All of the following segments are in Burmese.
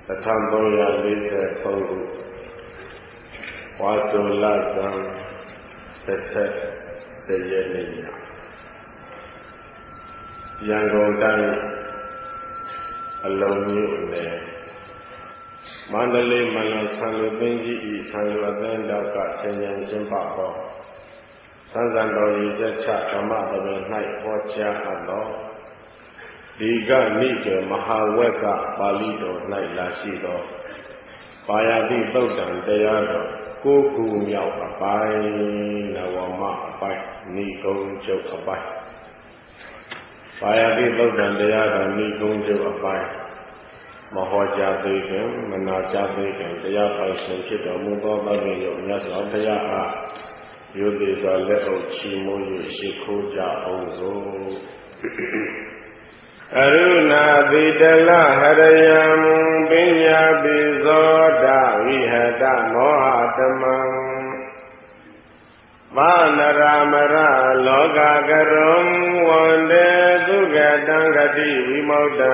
1343 ခုဝါဆိုလဇန်30 ရက်နေ့ညရန်ကုန်တိုင်းအလုံးမြို့နယ်မန္တလေးမလဆံလူသိန်းကြီးဤဆံလူအသင်းတော်ကဆင်ញံကျင်းပသောသံဃာတော်ရည်ချက်ချဓမ္မပဒ၌ဟောကြားအပ်သောဒီကနိကေမဟာဝက်ကပါဠိတော်၌လာရှိသောပါယတိသုတ်တံတရားတော်9ခုမြောက်အပိုင်းနဝမအပိုင်းနိဂုံးချုပ်အပိုင်းပါယတိသုတ်တံတရားတော်နိဂုံးချုပ်အပိုင်းမဟောကြားသေးခင်မနာကြားသေးခင်တရားပိုင်ရှင်ဖြစ်တော်မူသောသဗ္ဗညုမြတ်စွာဘုရားအားယုတိစွာလက်အုပ်ချီးမွမ်း၍ရှိခိုးကြအောင်စို့အရုဏာတိတလဟရယံပညာပိဇောဒဝိဟတမောဟတမံမာနရမရလောကကရုံဝန္တေသုကတံဂတိဝိမု क्त ံ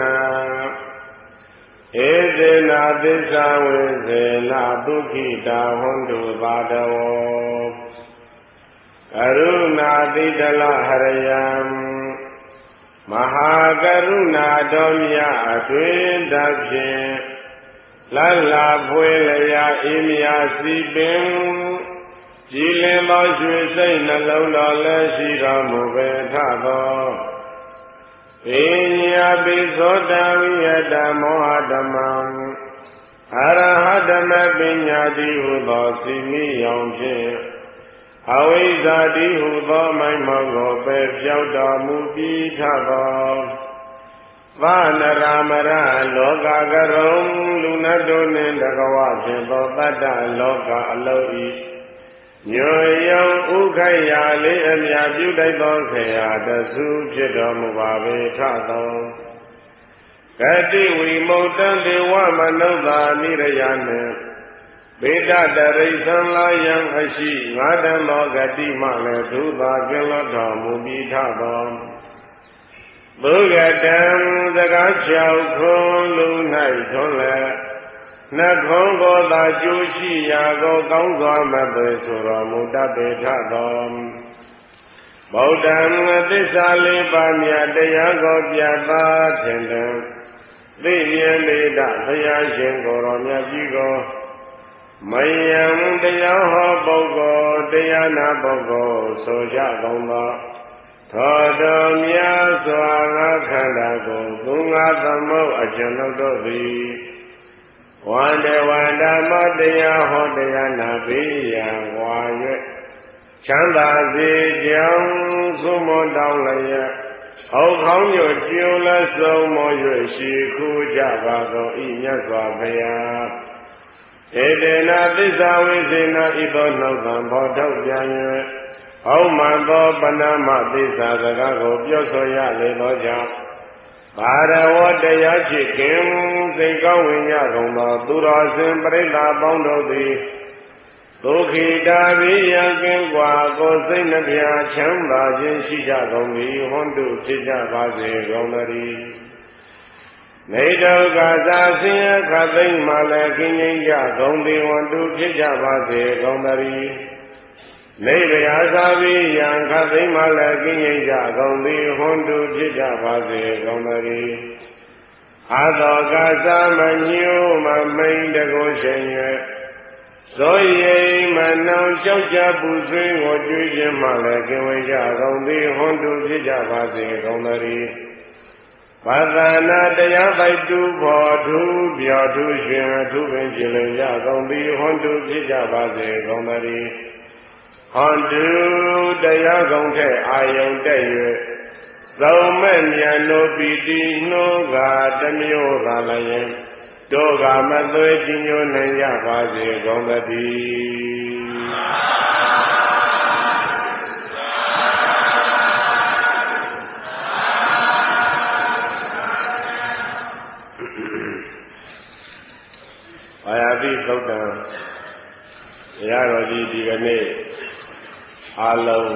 ဧသေနာသစ္စာဝေစေနာဒုက္ခိတာဟွန်တုပါဒဝောကရုဏာတိတလဟရယံမဟာကရုဏာတော်မြတ်အတွင်တဖြင့်လလာဖွေလျာအေးမြစီပင်ကြည်လင်သောရွှေစိတ်နှလုံးတော်လည်းရှိတော်မူပေထသောပညာပိသောတဝိယတမောဟဓမ္မံအရဟတမပညာတိဟုသောစီမိယောင်ဖြင့်အဝိဇ္ဇာတိဟုသောမိုင်းမောင်ကိုပယ်ပြောက်တော်မူပြီးထသောဗနရမရလောကကရုံလူနတ်တို့နှင့်တကဝဖြင့်သောတတ္တလောကအလုံးဤညွယံဥခိုက်ရာလေးအမြပြုတိုက်သောခေယတဆုဖြစ်တော်မူပါပေထသောဂတိဝိမု क्त ံဒေဝမနုဿာနိရယနှင့်ဗေဒတရိသံလာယံအရှိငါတံသောဂတိမှလည်းဒုသာကင်းလွတ်တော်မူပြီးထသောဘုဂတံစကား6ခုလူ၌ထွန်းလည်းနှခုံးကိုသာကျိုးရှိရာကိုကောင်းစွာမသွေဆိုတော်မူတတ်ပေထသောဗုဒ္ဓံသစ္စာလေးပါးမြတ်တရားကိုပြသခြင်းတံသိမြင်လေတဘုရားရှင်ကိုယ်တော်မြတ်ကြီးကိုမယံတရားဟောပုဂ္ဂိုလ်တရားနာပုဂ္ဂိုလ်ဆိုကြကုန်သောသောတော်မြတ်စွာငါခန္ဓာကိုသူငါသမုတ်အကျွန်ုပ်တို့သည်ဝန္တဝန္တမတရားဟောတရားနာပြီးရန်ဝါ၍ချမ်းသာစေကြောင်းသုမတောင်းလျက်ဟောခေါင်းညွတ်ကျိုးလက်ဆုံးမော၍ရှိခိုးကြပါသောဤမြတ်စွာဘုရားဧတေနာသစ္စာဝိစေနာဤသောနှုတ်သံဘောထုတ်ပြန်၍ဟောမှန်သောပဏမသစ္စာစကားကိုပြောဆိုရလေသောကြောင့်ဘာရဝတရားချစ်ခင်စိတ်ကောင်းဝင်ကြကုန်သောသူတော်စင်ပရိသတ်ပေါင်းတို့သည်ဒုက္ခိတာဘိယံကင်းကွာကိုယ်စိတ်နှပြချမ်းသာခြင်းရှိကြကုန်သည်ဟွန်းတုဖြစ်ကြပါစေကုန်သတည်းနေဒုက္ခသာဆင်းရဲခတ်သိမ်းမှလည်းကင်းငြိမ်းကြကုန်သည်ဟွန်းတုဖြစ်ကြပါစေကုန်သတည်းနေဗျာသာဘိယံခတ်သိမ်းမှလည်းကင်းငြိမ်းကြကုန်သည်ဟွန်းတုဖြစ်ကြပါစေကုန်သတည်းအာသောကသမညိုမမိန်တကိုရှင်၍ဇောရိမနောင်ကြောက်ကြပူဆွေးကိုကြွေးခြင်းမှလည်းကင်းဝေကြကုန်သည်ဟွန်းတုဖြစ်ကြပါစေကုန်သတည်းဘာသာနာတရားပိုက်တူဖို့ထူးပြောထူးရှင်ထူးပင်ကြည်လင်ကြကုန်သည်ဟွန်းတုဖြစ်ကြပါစေကုန်သတည်းဟွန်းတုတရားကောင်းတဲ့အာယုန်တက်၍သုံးမဲ့ဉာဏ်တို့ပီတိနှိုးကတမျိုးသာလည်းတို့ကမသွေကြည်ညိုနိုင်ကြပါစေကုန်သတည်းဘာယာတိသုတ်တံတရားတော်ကြီးဒီကနေ့အလုံး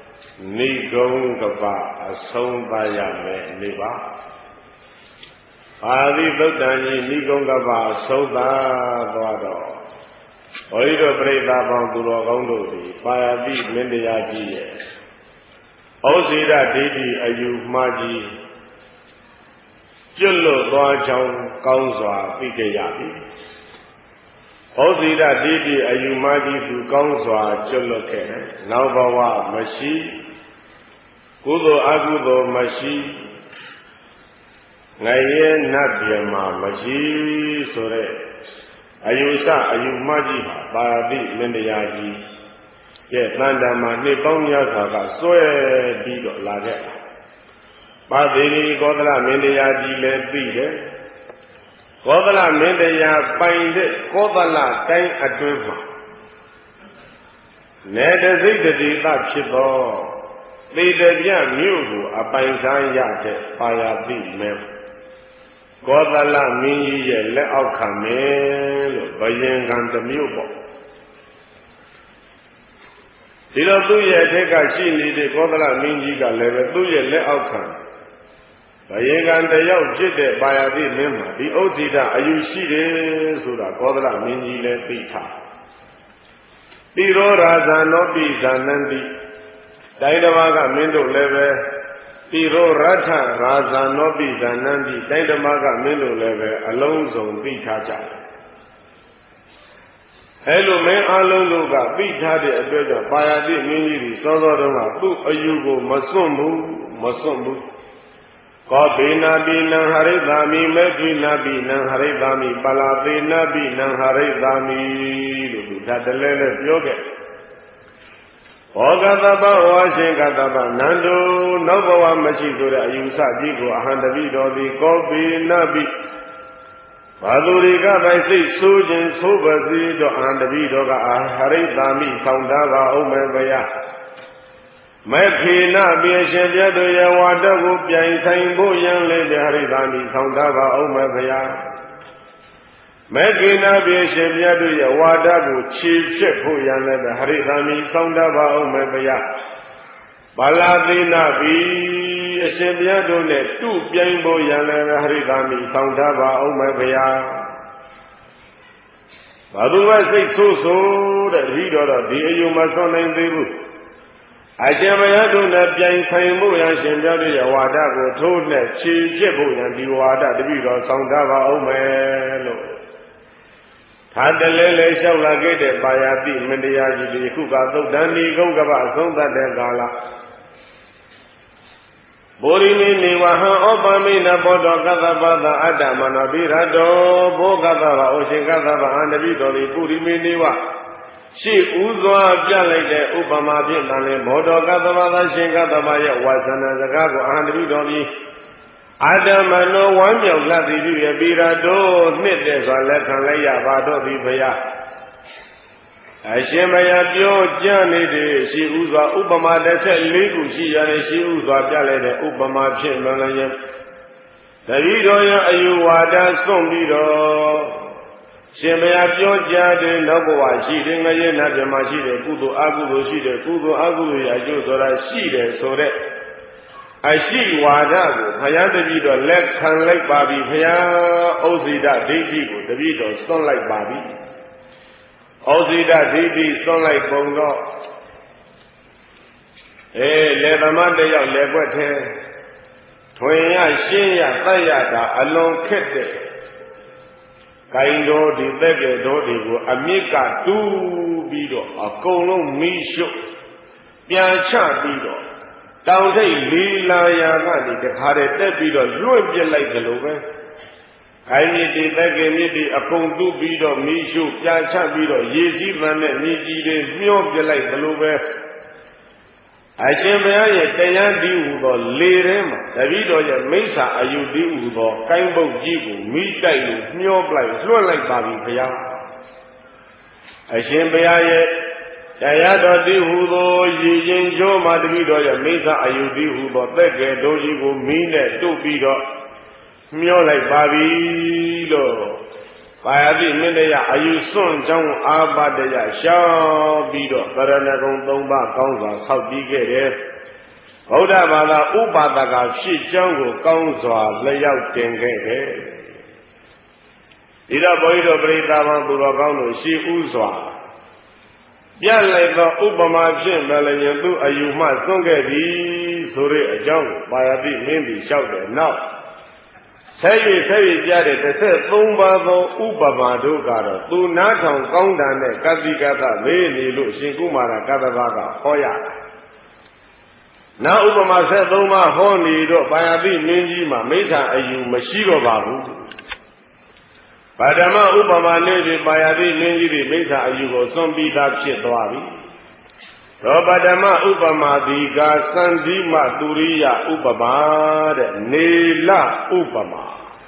နိဂုံးကပအဆုံးသတ်ရမယ်နေ့ပါပါဠိသုတ်တန်ကြီးနိဂုံးကပ္ပသုံးသာသွားတော့ဘုရားတို့ပြိဿပေါင်းသူတော်ကောင်းတို့သည်ပါရတိမင်းတရားကြီးရဲ့ဩဇိရဒိဋ္ဌိအယူမှားကြီးကျွတ်လွတ်သွားကြောင်းကောင်းစွာသိကြရပြီဩဇိရဒိဋ္ဌိအယူမှားကြီးသူကောင်းစွာကျွတ်လွတ်ခဲ့တယ်နောက်ဘဝမရှိကုသိုလ်အကုသိုလ်မရှိငရဲနတ်ပြည်မှာမရှိဆိုတဲ့အယူဆအယူမှားကြီးပါပါဠိမင်းတရားကြီးရဲ့တန်တမှာနှစ်ပေါင်းများစွာကစွဲပြီးတော့လာခဲ့ပါသေရီကောသလမင်းတရားကြီးလည်းပြီးတယ်ကောသလမင်းတရားပိုင်တဲ့ကောသလတိုင်းအတွင်းမှာနေတစိတ်တိသဖြစ်သောသေတပြမြို့ကိုအပိုင်စားရတဲ့ပါရတိမင်းကောသလမင်းကြီးရဲ့လက်အောက်ခံမင်းလို့ဘယင်ကံတစ်မျိုးပေါ့ဒီတော့သူ့ရဲ့အထက်ကရှိနေတဲ့ကောသလမင်းကြီးကလည်းပဲသူ့ရဲ့လက်အောက်ခံဘယင်ကံတယောက်ဖြစ်တဲ့ပါရတိမင်းမှာဒီဥဒ္ဓိတအယူရှိတယ်ဆိုတာကောသလမင်းကြီးလည်းသိထားတိရောရာဇာနောပိဇာနန္တိတိုင်းတစ်ပါးကမင်းတို့လည်းပဲတိရောရထရာဇာနောပိဇာနန္တိတိုင်းတစ်ပါးကမင်းတို့လည်းပဲအလုံးစုံသိထားကြတယ်အဲလိုမင်းအလုံးတို့ကသိထားတဲ့အတွက်ကြောင့်ပါရတိမင်းကြီးဒီစောစောတုန်းကသူ့အယူကိုမစွန့်ဘူးကောဘေနာပိနံဟရိတာမိမေခိနာပိနံဟရိတာမိပလာသေနာပိနံဟရိတာမိလို့သူဒါတလဲလဲပြောခဲ့ဘောဂတပဝါရှင်ကတပနန္တုနောက်ဘဝမရှိဆိုတဲ့အယူဆကြီးကိုအဟံတပိတော်သည်ကောဘေနာပိဘာသူတွေကပဲစိတ်ဆိုးခြင်းဆိုးပါစေတော့အဟံတပိတော်ကအဟရိတာမိဆောင်တာပါအောင်မယ်ဗျာမေခေနပြေရှင်ပြတ်တို့ရဲ့ဝါဒကိုပြိုင်ဆိုင်ဖို့ရန်လေပြဟရိတာမိဆောင်တာပါအောင်မယ်ဗျာမေခေနပြေရှင်ပြတ်တို့ရဲ့ဝါဒကိုခြေဖြတ်ဖို့ရန်လေပြဟရိတာမိဆောင်တာပါအောင်မယ်ဗျာဘာလာသိနာပြီအရှင်ပြတ်တို့နဲ့တူပြိုင်ဖို့ရန်လေပြဟရိတာမိဆောင်တာပါအောင်မယ်ဗျာဘာသူကစိတ်ဆိုးဆိုးတဲ့ပြီးတော့ဒီအယုံမဆွမ်းနိုင်သေးဘူးအရှင်ဘုရားတို့နဲ့ပြိုင်ဆိုင်မှုရရှင်ပြတို့ရဲ့ဝါဒကိုထိုးနဲ့ခြေချစ်ဖို့ရန်ဒီဝါဒတပိတော်ဆောင်တာပါအောင်မယ်လို့သာတလဲလဲလျှောက်လာခဲ့တဲ့ပါရတိမင်းတရားကြီးဒီခုကသုတ်တန်ဒီကုန်းကပ္ပအဆုံးသတ်တဲ့ကာလဘောရိနိနေဝဟံဩပမိနဘောတော်ကသဗ္ဗသအတ္တမနောပိရတောဘောကသဗ္ဗဩရှင်ကသဗ္ဗအန္တပိတော်ဒီပုရိမိနေဝရှိဥစွာပြလိုက်တဲ့ဥပမာဖြင့်တန်လေဘောဓကသဗ္ဗသရှင်ကသဗ္ဗရဲ့ဝါသနာစကားကိုအဟံတပိတော်ပြီးအာတမနောဝမ်းမြောက်လက်သည်ပြုရပိရတောနှစ်တဲ့စွာလက်ခံလိုက်ရပါတော့သည်ဘုရားအရှင်ဘုရားပြောကြနေတဲ့ရှိဥစွာဥပမာ14ခုရှိရတဲ့ရှိဥစွာပြလိုက်တဲ့ဥပမာဖြင့်လွန်လျက်တတိတော်ရဲ့အယူဝါဒစွန့်ပြီးတော့ရှင်ဘုရားပြောကြားတဲ့နောက်ဘဝရှိတဲ့ငရဲနတ်ပြမရှိတဲ့ကုသိုလ်အကုသိုလ်ရှိတဲ့ကုသိုလ်အကုသိုလ်ရဲ့အကျိုးဆိုတာရှိတယ်ဆိုတဲ့အရှိဝါဒကိုဘုရားတပည့်တော်လက်ခံလိုက်ပါပြီဘုရားဩဇိဒဒိဋ္ဌိကိုတပည့်တော်စွန့်လိုက်ပါပြီဩဇိဒဒိဋ္ဌိစွန့်လိုက်ပုံတော့လေသမတယောက်လေကွက်ထဲထွင်ရရှင်းရတတ်ရတာအလွန်ခက်တဲ့ကိုင်တော်ဒီသက်ကတော်ဒီကိုအမြစ်ကတူးပြီးတော့အကုန်လုံးမိရှုပ်ပြန်ချပြီးတော့တောင်ထိပ်လီလာယာကနေတခါတည်းတက်ပြီးတော့လွင့်ပြစ်လိုက်ကြလို့ပဲခိုင်မြစ်ဒီသက်ကမြစ်ဒီအကုန်တူးပြီးတော့မိရှုပ်ပြန်ချပြီးတော့ရေကြီးပန်းနဲ့မြေကြီးတွေမျောပြစ်လိုက်ကြလို့ပဲအရှင်ဘုရားရဲ့တရားတည်းဟူသောလေထဲမှာတပည့်တော်ရဲ့မိစ္ဆာအယုတည်းဟူသောကိုင်းပုတ်ကြီးကိုမိတိုက်လို့မျောပလိုက်လွှတ်လိုက်ပါပြီဘုရားအရှင်ဘုရားရဲ့တရားတော်တည်းဟူသောရည်ရင်ကျိုးမှာတပည့်တော်ရဲ့မိစ္ဆာအယုတည်းဟူသောသက်ကဲတော်ကြီးကိုမိနဲ့တုပ်ပြီးတော့မျောလိုက်ပါပြီလို့ပါရတိမင်းတရားအယူစွန့်ကြောင်းအာဘတရားရှောင်းပြီးတော့သရဏဂုံ3ပါးကောင်းစွာဆောက်ပြီးခဲ့တယ်ဗုဒ္ဓဘာသာဥပါဒကဖြစ်ကြောင်းကိုကောင်းစွာလျောက်တင်ခဲ့တယ်ဒီတော့ဘုန်းကြီးတို့ပရိသတ်ပေါင်းသူတော်ကောင်းတို့ရှိဥစွာပြလိုက်သောဥပမာဖြင့်လည်းလျင်သူအယူမှစွန့်ခဲ့သည်ဆိုတဲ့အကြောင်းကိုပါရတိမင်းပြီးလျှောက်တယ်နောက်ဆက်၍ပြတဲ့13ပါးသောဥပမာတို့ကတော့သူနားထောင်ကောင်းတာနဲ့ကတိကသမေးနေလို့ရှင်ကုမာရကတ္တဗကဟောရတာနောက်ဥပမာ13ပါးဟောနေတော့ပါရတိမင်းကြီးမှာမိစ္ဆာအယူမရှိတော့ပါဘူးဗဓမ္မဥပမာလေးတွေပါရတိမင်းကြီးတွေမိစ္ဆာအယူကိုစွန့်ပြီးသားဖြစ်သွားပြီသောပဓမ္မဥပမာဒီကသံဓိမသူရိယဥပမာတဲ့နေလဥပမာ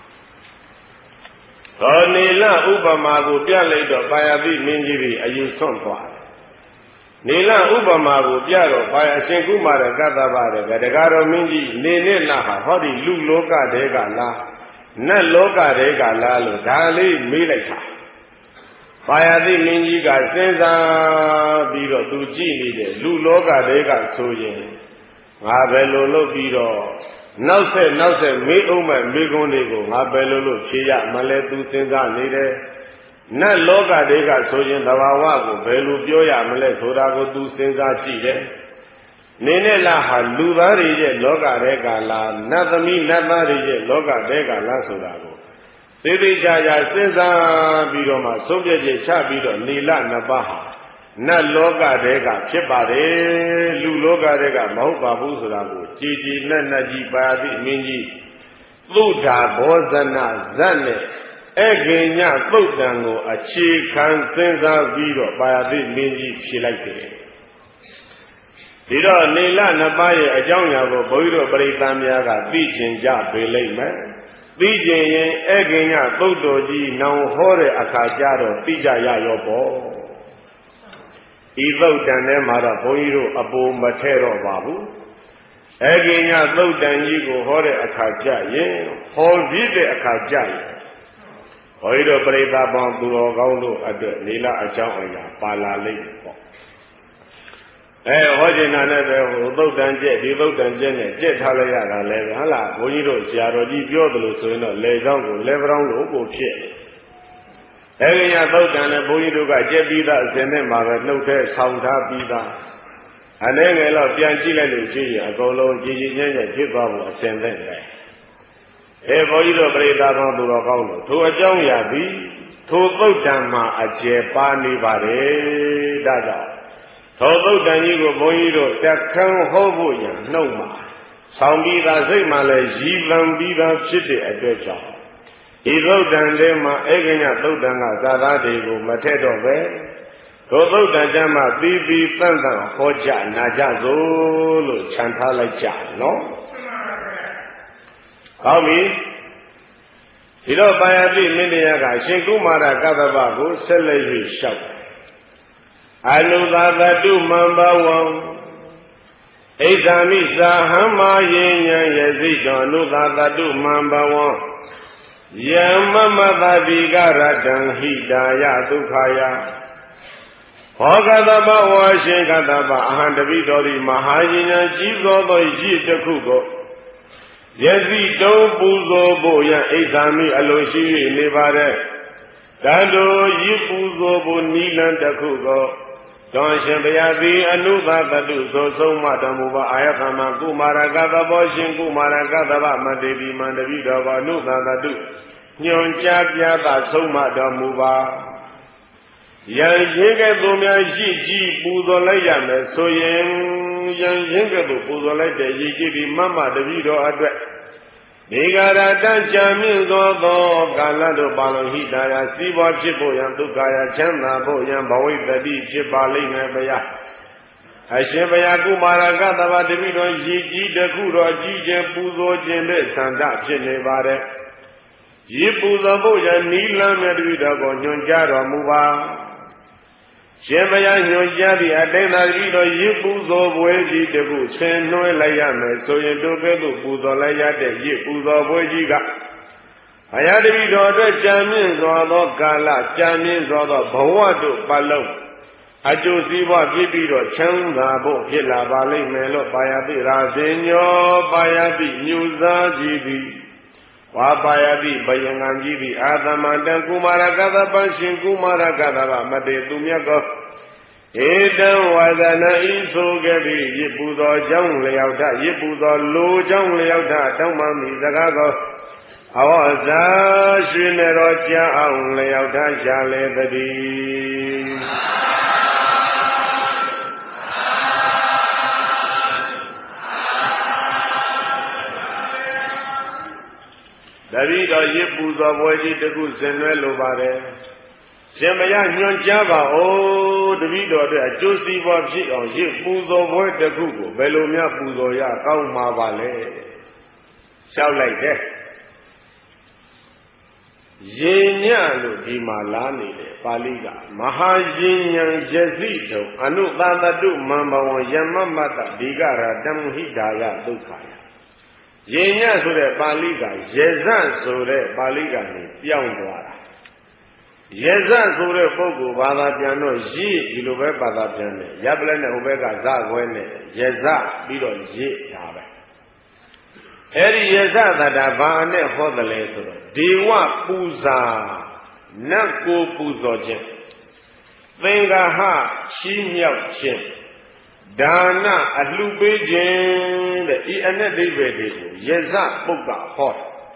သောနေလဥပမာကိုပြလိုက်တော့ပါရတိမင်းကြီးတွေအယူစွန့်သွားတယ်နေလဥပမာကိုပြတော့ပါရအရှင်ကုမာရကတ္တဗတဲ့တကားတော်မင်းကြီးနေနဲ့လားဟာဟောဒီလူလောကတဲကလားနတ်လောကတဲကလားလို့ဒါလေးမေးလိုက်တာပါရတိမင်းကြီးကစဉ်းစားပြီးတော့သူကြည့်နေတယ်လူလောကတဲကဆိုရင်ငါဘယ်လိုလုပ်ပြီးတော့နောက်ဆက်မေးအောင်မဲ့မေးခွန်းတွေကိုငါဘယ်လိုလုပ်ဖြေရမလဲသူစဉ်းစားနေတယ်နတ်လောကတဲကဆိုရင်သဘာဝကိုဘယ်လိုပြောရမလဲဆိုတာကိုသူစဉ်းစားကြည့်တယ်နေနဲ့လားဟာလူသားတွေရဲ့လောကတဲကလားနတ်သမီးနတ်သားတွေရဲ့လောကတဲကလားဆိုတာကိုသေသေးချာချာစဉ်းစားပြီးတော့မှဆုံးဖြတ်ချက်ချပြီးတော့နေလနှစ်ပါးဟာနတ်လောကတဲကဖြစ်ပါတယ်လူလောကတဲကမဟုတ်ပါဘူးဆိုတာကိုကြည်ကြည်နက်နက်ကြီးပါတိမင်းကြီးသုဒ္ဓဘောဇနဇတ်နဲ့အခေညသုတ်တံကိုအခြေခံစဉ်းစားပြီးတော့ပါတိမင်းကြီးဖြေလိုက်တယ်ဒီတော့နေလနှစ်ပါးရဲ့အကြောင်းအရာကိုဘုန်းကြီးတို့ပရိသတ်များကသိကျင်ကြပေလိမ့်မယ်သိကျင်ရင်အခေညသုတ်တော်ကြီးနောင်ဟောတဲ့အခါကျတော့သိကြရရောပေါ့ဤသုတ်တန်ထဲမှာတော့ဘုန်းကြီးတို့အပူမထဲတော့ပါဘူးအခေညသုတ်တန်ကြီးကိုဟောတဲ့အခါကျရင်ဟောပြည့်တဲ့အခါကျရင်ဘုန်းကြီးတို့ပရိသတ်ပေါင်းသူတော်ကောင်းတို့အတွက်နေလအကြောင်းအရာပါလာလိမ့်မယ်ပေါ့ဟောကျင်တာနဲ့ပဲဟိုသုတ်တန်ကျက်ဒီသုတ်တန်ကျက်နဲ့ကျက်ထားလိုက်ရတာလဲဟုတ်လားဘုန်းကြီးတို့ဆရာတော်ကြီးပြောသလိုဆိုရင်တော့လေချောင်းကိုလေပရောင်းလို့ကိုဖြစ်အဲဒီညသုတ်တန်နဲ့ဘုန်းကြီးတို့ကကျက်ပြီးသားအစဉ်နဲ့မှာပဲနှုတ်ထဲဆောင်းထားပြီးသားအနေငယ်တော့ပြန်ကြည့်လိုက်လို့ရှိရင်အကုန်လုံးကြည်ကြည်ညံ့ညံ့ဖြစ်သွားဖို့အစဉ်နဲ့ပဲဘုန်းကြီးတို့ပရိသတ်တော်သူတော်ကောင်းတို့ထိုအကြောင်းရာသည်ထိုသုတ်တန်မှာအကျယ်ပါနေပါတယ်ဒါကြောင့်သောသုတ်တန်ကြီးကိုဘုန်းကြီးတို့တက်ခန်းဟောဖို့ရန်နှုတ်မှာဆောင်းပြီးသားစိတ်မှလည်းရည်လံပြီးသားဖြစ်တဲ့အတွက်ကြောင့်ဒီသုတ်တန်ထဲမှာဧကညသုတ်တန်ကသာသာတွေကိုမထက်တော့ပဲသောသုတ်တန်ကျမ်းမှာပြီးပြီးတန်တန်ဟောကြနာကြစို့လို့ခြံထားလိုက်ကြနော်ကောင်းပြီဒီတော့ပါယတိမင်းတရားကအရှင်ကုမာရကတ္တဗကိုဆက်လက်၍လျှောက်အနုသာတတုမံဘဝံဣဒာမိသာဟမ္မာယေညံယသိတောအနုသာတတုမံဘဝံယမမတတိကရတံဟိတာယဒုက္ခယဘောကတဘဝရှင်ကတဘအဟံတပိတော်ဒီမဟာယဉာဏ်ကြီးသောသောရည်တစ်ခုကိုယသိတုံးပူဇော်ဖို့ယဣဒာမိအလိုရှိ၍နေပါတဲ့တန်တို့ရည်ပူဇော်ဖို့နိလန်တစ်ခုကိုတော်ရှင်ဘုရားသည်အနုသတတုသို့ဆုံးမတော်မူပါအာယခမကုမာရကတ္တဘောရှင်ကုမာရကတ္တဗမတေတိမန္တပိတော်ဘာအနုသတတုညွန်ကြားပြသဆုံးမတော်မူပါယံရင်ကဲ့သို့များရှိကြည်ပူဇော်လိုက်ရမယ်ဆိုရင်ယံရင်ကဲ့သို့ပူဇော်လိုက်တဲ့ရည်ကြည်ဒီမမတပိတော်အတွက်ဒီကာရတံချမ်းမြင့်သောကာလတို့ပါလုံးဟိတာယစီးပွားဖြစ်ဖို့ယံဒုက္ခယချမ်းသာဖို့ယံဘဝိတ္တိဖြစ်ပါလိမ့်မယ်ဗျာအရှင်ဘုရားကုမာရကတ္တဗတပိတော်ရည်ကြီးတစ်ခုတော်ကြီးခြင်းပူဇော်ခြင်းတဲ့သန္တာဖြစ်နေပါတယ်ရည်ပူဇော်ဖို့ယံနိလန်းမြတ်တပိတော်ကိုညွှန်ကြားတော်မူပါရှင်ဘုရားညွှန်ကြားသည့်အတိုင်းသာတပိတော်ရည်ပူဇော်ပွဲကြီးတစ်ခုဆင်နွှဲလိုက်ရမယ်ဆိုရင်တို့ကဲ့သို့ပူဇော်လိုက်ရတဲ့ရည်ပူဇော်ပွဲကြီးကဘုရားတပိတော်အတွက်ကြံမြင့်စွာသောကာလကြံမြင့်စွာသောဘဝတို့ပတ်လုံးအကျိုးစီးပွားဖြစ်ပြီးတော့ချမ်းသာဖို့ဖြစ်လာပါလိမ့်မယ်လို့ပါယတိရာဇင်ညောပါယတိညုစားကြည့်သည်ဝါပါယတိဘယံငံကြည့်သည်အာသမတံကုမာရကသပရှင်ကုမာရကသဗမတေသူမြတ်ကောဧတံဝါဒနာဤဆိုခဲ့ပြီးရစ်ပူသောကြောင့်လျောက်ထရစ်ပူသောလိုကြောင့်လျောက်ထတောင်းမှမိစကားကောအဝဇာရွှေနေတော်ကြာအောင်လျောက်ထရှာလေတည်းတတိတော်ရစ်ပူသောဘွယ်ကြီးတခုဆင်နွှဲလိုပါတယ်ရှင်မရညွှန်ကြားပါဦးတတိတော်အတွက်အကျိုးစီးပွားဖြစ်အောင်ရစ်ပူသောဘွယ်တစ်ခုကိုဘယ်လိုများပူဇော်ရကောင်းမှာပါလဲလျှောက်လိုက်တဲ့ရေညလို့ဒီမှာလားနေတယ်ပါဠိကမဟာရင်ဉဏ်ယသိတုံအနုသာတတုမံဘဝံယမမတ္တဒီကရာတမဟိဒါယဒုက္ခယရေညဆိုတဲ့ပါဠိကရေဇဆိုတဲ့ပါဠိကနေပြောင်းသွားတာရေဇဆိုတဲ့ပုဂ္ဂိုလ်ဘာသာပြန်တော့ရည်ဒီလိုပဲဘာသာပြန်တယ်ရပ်ပလက်နဲ့ဟိုဘက်ကဇခွဲနဲ့ရေဇပြီးတော့ရည်ဒါပဲအဲ့ဒီရေဇသတ္တဘာနဲ့ဟောတယ်လဲဆိုတော့ဒေဝပူဇာနတ်ကိုပူဇော်ခြင်းသင်္ဃဟချီးမြှောက်ခြင်းဒါနအလှပေးခြင်းတဲ့ဤအနဲ့ဒိဗေတွေကိုရေဇပုဂ္ဂဟော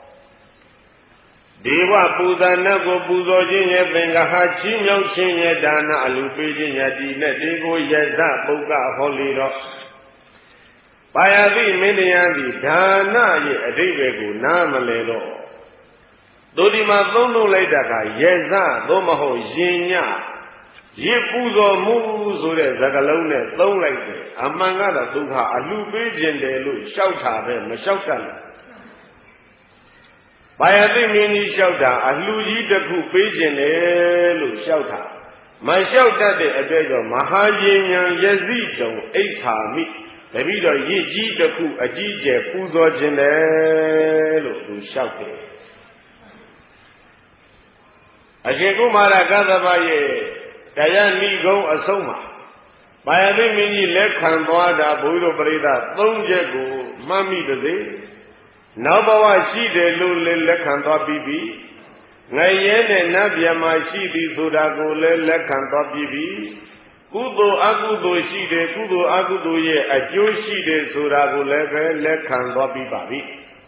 ဒေဝပူဇာနတ်ကိုပူဇော်ခြင်းရဲ့သင်္ဃဟချီးမြှောက်ခြင်းရဲ့ဒါနအလှပေးခြင်းရဲ့ဒီနဲ့ဒီကိုရေဇပုဂ္ဂဟောလေတော့ပါယတိမင်းတရားသည်ဒါနရဲ့အဓိပ္ပာယ်ကိုနားမလဲတော့တို့ဒီမှာသုံးလို့လိုက်တာကရေဇသို့မဟုတ်ရင်ညရစ်ပူဇော်မှုဆိုတဲ့စကားလုံးနဲ့သုံးလိုက်တယ်အမှန်ကတော့ဒုက္ခအလှပေးခြင်းတယ်လို့လျှောက်တာပဲမလျှောက်တတ်ဘူးပါယတိမင်းကြီးလျှောက်တာအလှကြီးတစ်ခုပေးခြင်းတယ်လို့လျှောက်တာမလျှောက်တတ်တဲ့အတွက်ကြောင့်မဟာရင်ဉဏ်ယသိတုံအိဋ္ဌာမိတပိတော့ရစ်ကြီးတစ်ခုအကြီးကျယ်ပူဇော်ခြင်းတယ်လို့သူလျှောက်တယ်အရှင်ကုမာရကသဗ္ဗရဲ့တရားဏိကုံအဆုံးမှာပါယသိမင်းကြီးလက်ခံသွားတာဘုရားပရိသတ်၃ချက်ကိုမှတ်မိပါစေနောက်ဘဝရှိတယ်လို့လည်းလက်ခံသွားပြီးပြီငရဲနဲ့နတ်ဗျာမရှိသည်ဆိုတာကိုလည်းလက်ခံသွားပြီးပြီကုသိုလ်အကုသိုလ်ရှိတယ်ကုသိုလ်အကုသိုလ်ရဲ့အကျိုးရှိတယ်ဆိုတာကိုလည်းပဲလက်ခံသွားပြီးပါပြီ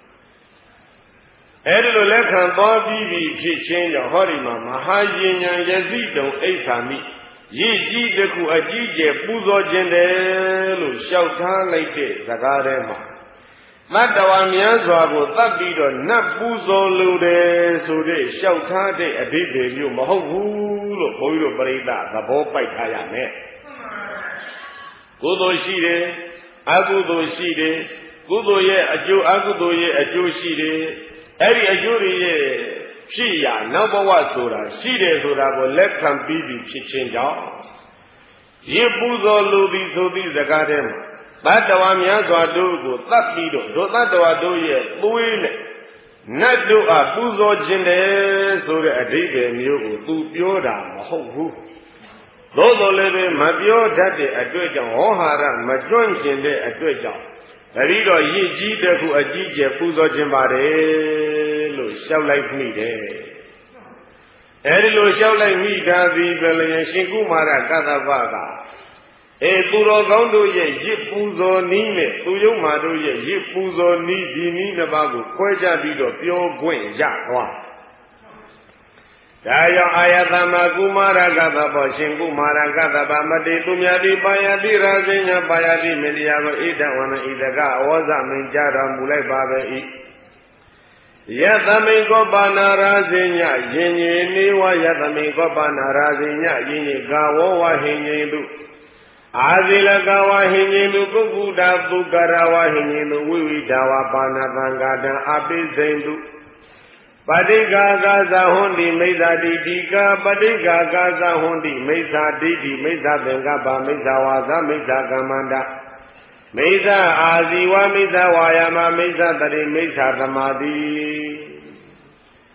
အဲဒီလိုလက်ခံသွားပြီးပြီဖြစ်ခြင်းကြောင့်ဟောဒီမှာမဟာရင်ဉဏ်ယသိတုံအိဋ္ဌာမိရည်ကြီးတစ်ခုအကြီးကျယ်ပူဇော်ခြင်းတယ်လို့လျှောက်ထားလိုက်တဲ့စကားထဲမှာမတ္တဝါများစွာကိုသတ်ပြီးတော့နတ်ပူဇော်လိုတယ်ဆိုတဲ့လျှောက်ထားတဲ့အဓိပ္ပာယ်မျိုးမဟုတ်ဘူးလို့ဘုန်းကြီးတို့ပရိသတ်သဘောပိုက်ထားရမယ်ကုသိုလ်ရှိတယ်အကုသိုလ်ရှိတယ်ကုသိုလ်ရဲ့အကျိုးအကုသိုလ်ရဲ့အကျိုးရှိတယ်အဲ့ဒီအကျိုးတွေရဲ့ဖြစ်ရနောက်ဘဝဆိုတာရှိတယ်ဆိုတာကိုလက်ခံပြီးပြီဖြစ်ခြင်းကြောင့်ရစ်ပူဇော်လိုသည်ဆိုသည့်စကားထဲမှာတတ္တဝါများစွာတို့ကိုသတ်ပြီးတော့ဒုတ္တဝါတို့ရဲ့သွေးနဲ့နတ်တို့အားပူဇော်ခြင်းတယ်ဆိုတဲ့အဓိပ္ပာယ်မျိုးကိုသူပြောတာမဟုတ်ဘူးသို့တော်လည်းပဲမပြောတတ်တဲ့အတွက်ကြောင့်ဟောဟာရမကျွန့်ကျင်တဲ့အတွက်ကြောင့်တတိတော့ရည်ကြီးတဲ့ခုအကြီးကျယ်ပူဇော်ခြင်းပါတယ်လို့လျှောက်လိုက်မိတယ်အဲဒီလိုလျှောက်လိုက်မိတာဒီပဲလျင်ရှင်ကုမာရကသဗ္ဗကသူတော်ကောင်းတို့ရဲ့ရစ်ပူဇော်နည်းနဲ့သူယုံမာတို့ရဲ့ရစ်ပူဇော်နည်းဒီနည်းနှစ်ပါးကိုခွဲခြားပြီးတော့ပြောခွင့်ရသွားဒါကြောင့်အာယတမကုမာရကသဗ္ဗရှင်ကုမာရကသဗ္ဗမတိသူမြတ်တိပါယတိရာဇညပါယတိမေတ္တရာကိုဣဒံဝနဣဒကဩဇမင်ကြတော်မူလိုက်ပါပဲ၏ယသမိကောပါဏာရာဇညယင်ញေနေဝယသမိကောပါဏာရာဇညယင်ញေကာဝဝဟင်ញေတုအာဇိလကဝဟင်ញေတုကုက္ကုတာပုကရဝဟင်ញေတုဝိဝိဒဝပါဏသံဃာတံအပိစိန်တုပဋိက္ခာကသဟွန်တိမိစ္ဆာတိတိကပဋိက္ခာကသဟွန်တိမိစ္ဆာတိတိမိစ္ဆာသင်္ကပ္ပမိစ္ဆာဝါသမိစ္ဆာကမ္မန္တမိစ္ဆာအာဇီဝမိစ္ဆာဝါယာမမိစ္ဆာတရိမိစ္ဆာသမာတိ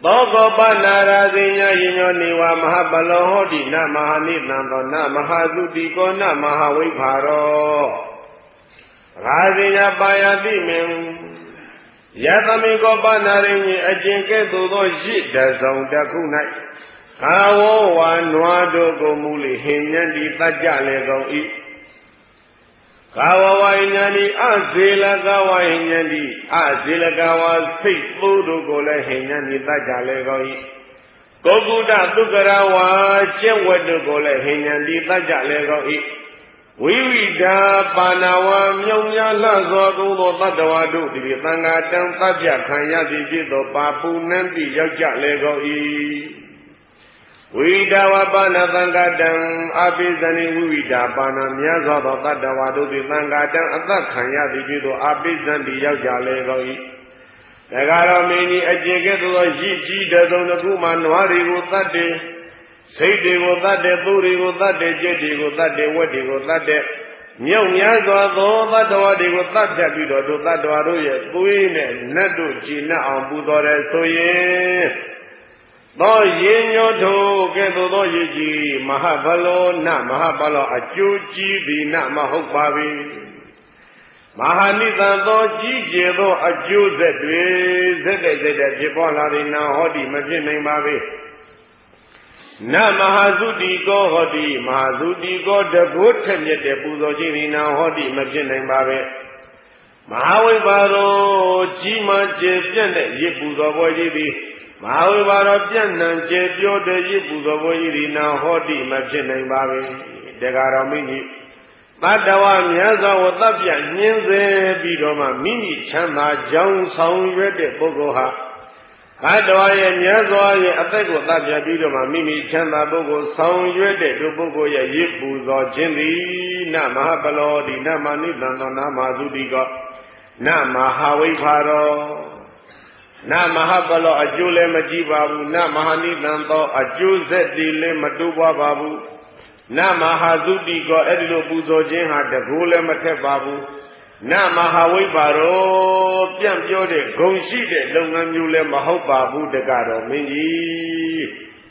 သောကောပနာရာဇိညာယညောနေဝမဟာပလောဟောတိနမဟာနိသံသောနမဟာသုတိကောနမဟာဝိဖာရောရာဇိညာပါယတိမင်ယသမိကောပနာရိညအကျင့်ကဲ့သို့သောရစ်တဆောင်တစ်ခု၌အာဝောဝါနွားတို့ကိုမူလေဟင်ညံတိတတ်ကြလေကုန်၏ကာဝဝိညာဏိအဇေလကဝိညာဏိအဇေလကဝစိတ်သို့တို့ကိုလည်းဟင်ညံတိတတ်ကြလေကုန်၏ကောကုတသုကရဝါကျက်ဝတ်တို့ကိုလည်းဟင်ညံတိတတ်ကြလေကုန်၏ဝိဝိဒါပါဏဝံမြောင်များလှသောကုသောတတ္တဝါတို့သည်သံဃာတံသဗ္ဗခံရသည်ဖြစ်သောပါပုဏ္ဏတိရောက်ကြလေကုန်၏ဝိဒဝပါဏသံဃာတံအပိဇဏိဝိဝိဒါပါဏများသောသောတတ္တဝါတို့သည်သံဃာတံအသက်ခံရသည်ဖြစ်သောအပိဇဏတိရောက်ကြလေကုန်၏တကားတော်မင်းကြီးအကျင့်ကဲ့သို့သောရည်ကြီးတစုံတစ်ခုမှနွားတွေကိုသတ်တယ်စိတ်တွေကိုသတ်တယ်သူတွေကိုသတ်တယ်ကြက်တွေကိုသတ်တယ်ဝက်တွေကိုသတ်တယ်မြောက်များစွာသောသတ္တဝါတွေကိုသတ်ဖြတ်ပြီးတော့တို့သတ္တဝါတို့ရဲ့သွေးနဲ့နတ်တို့ကြည်နပ်အောင်ပူဇော်တယ်ဆိုရင်သောရေညောတို့ကဲ့သို့သောရည်ကြီးမဟာဘလောနမဟာဘလောအကျိုးကြီးသည်နမဟုတ်ပါပေမဟာနိသံသောကြီးကျယ်သောအကျိုးဆက်တွေဇက်တဲ့ဖြစ်ပေါ်လာတဲ့နာဟောတိမဖြစ်နိုင်ပါပေနမဟာသုတိကောဟောတိမဟာသုတိကောတကုထက်မြက်တဲ့ပူဇော်ခြင်းဒီနာဟောတိမဖြစ်နိုင်ပါပဲမဟာဝိပါရောကြီးမားကျယ်ပြန့်တဲ့ရစ်ပူဇော်ပွဲကြီးသည်မဟာဝိပါရောပြန့်နှံကျယ်ပြောတဲ့ရစ်ပူဇော်ပွဲကြီးဒီနာဟောတိမဖြစ်နိုင်ပါပဲတက္ကရာမင်းကြီးတတ္တဝါများစွာဝတ္တပြညှင်းစေပြီးတော့မှမိမိချမ်းသာကြောင်းဆောင်ရွက်တဲ့ပုဂ္ဂိုလ်ဟာဘတ်တော်ရဲ့မြတ်စွာရဲ့အသက်ကိုသတ်ပြပြီးတော့မှမိမိချမ်းသာပုဂ္ဂိုလ်ဆောင်ရွက်တဲ့သူပုဂ္ဂိုလ်ရဲ့ရစ်ပူဇော်ခြင်းသည်နမဟာပလောတိနမနိသံသောနမသုတိကောနမဟာဝိဖာရောနမဟာပလောအကျိုးလည်းမကြည့်ပါဘူးနမဟာနိသံသောအကျိုးဆက်တည်လည်းမတိုးပွားပါဘူးနမဟာသုတိကောအဲ့ဒီလိုပူဇော်ခြင်းဟာတကူလည်းမထက်ပါဘူးနမဟာဝိပါရောပြန့်ပြောတဲ့ဂုဏ်ရှိတဲ့လုပ်ငန်းမျိုးလည်းမဟုတ်ပါဘူးတကားတော်မင်းကြီး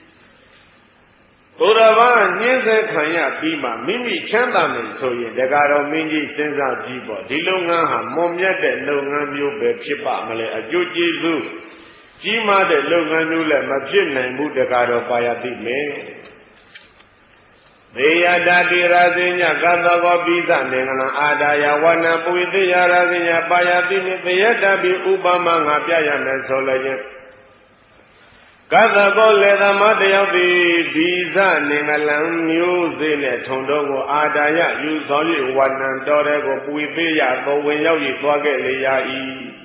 ဘုရားဘာညှင်းဆဲခံရပြီးမှမိမိချမ်းသာမယ်ဆိုရင်တကားတော်မင်းကြီးစဉ်းစားကြည့်ပေါ့ဒီလုပ်ငန်းဟာမွန်မြတ်တဲ့လုပ်ငန်းမျိုးပဲဖြစ်ပါမလဲအကျိုးကျေးဇူးကြီးမားတဲ့လုပ်ငန်းမျိုးလည်းမဖြစ်နိုင်ဘူးတကားတော်ပါရသိမယ်သေယတာတိရာဇိညာကသကောပိသနေငလံအာဒါယဝနပုဝိသေယရာဇိညာပါယတိနိသေယတာပိဥပမငါပြရမယ်ဆိုလည်းချင်းကသကောလေသမတယောက်သည်ဘိဇနေငလံမျိုးစေနဲ့ထုံတော်ကိုအာဒါယယူဆောင်၍ဝနံတော်တဲ့ကိုပုဝိသေယသောဝင်ရောက်၍သွားခဲ့လေရာ၏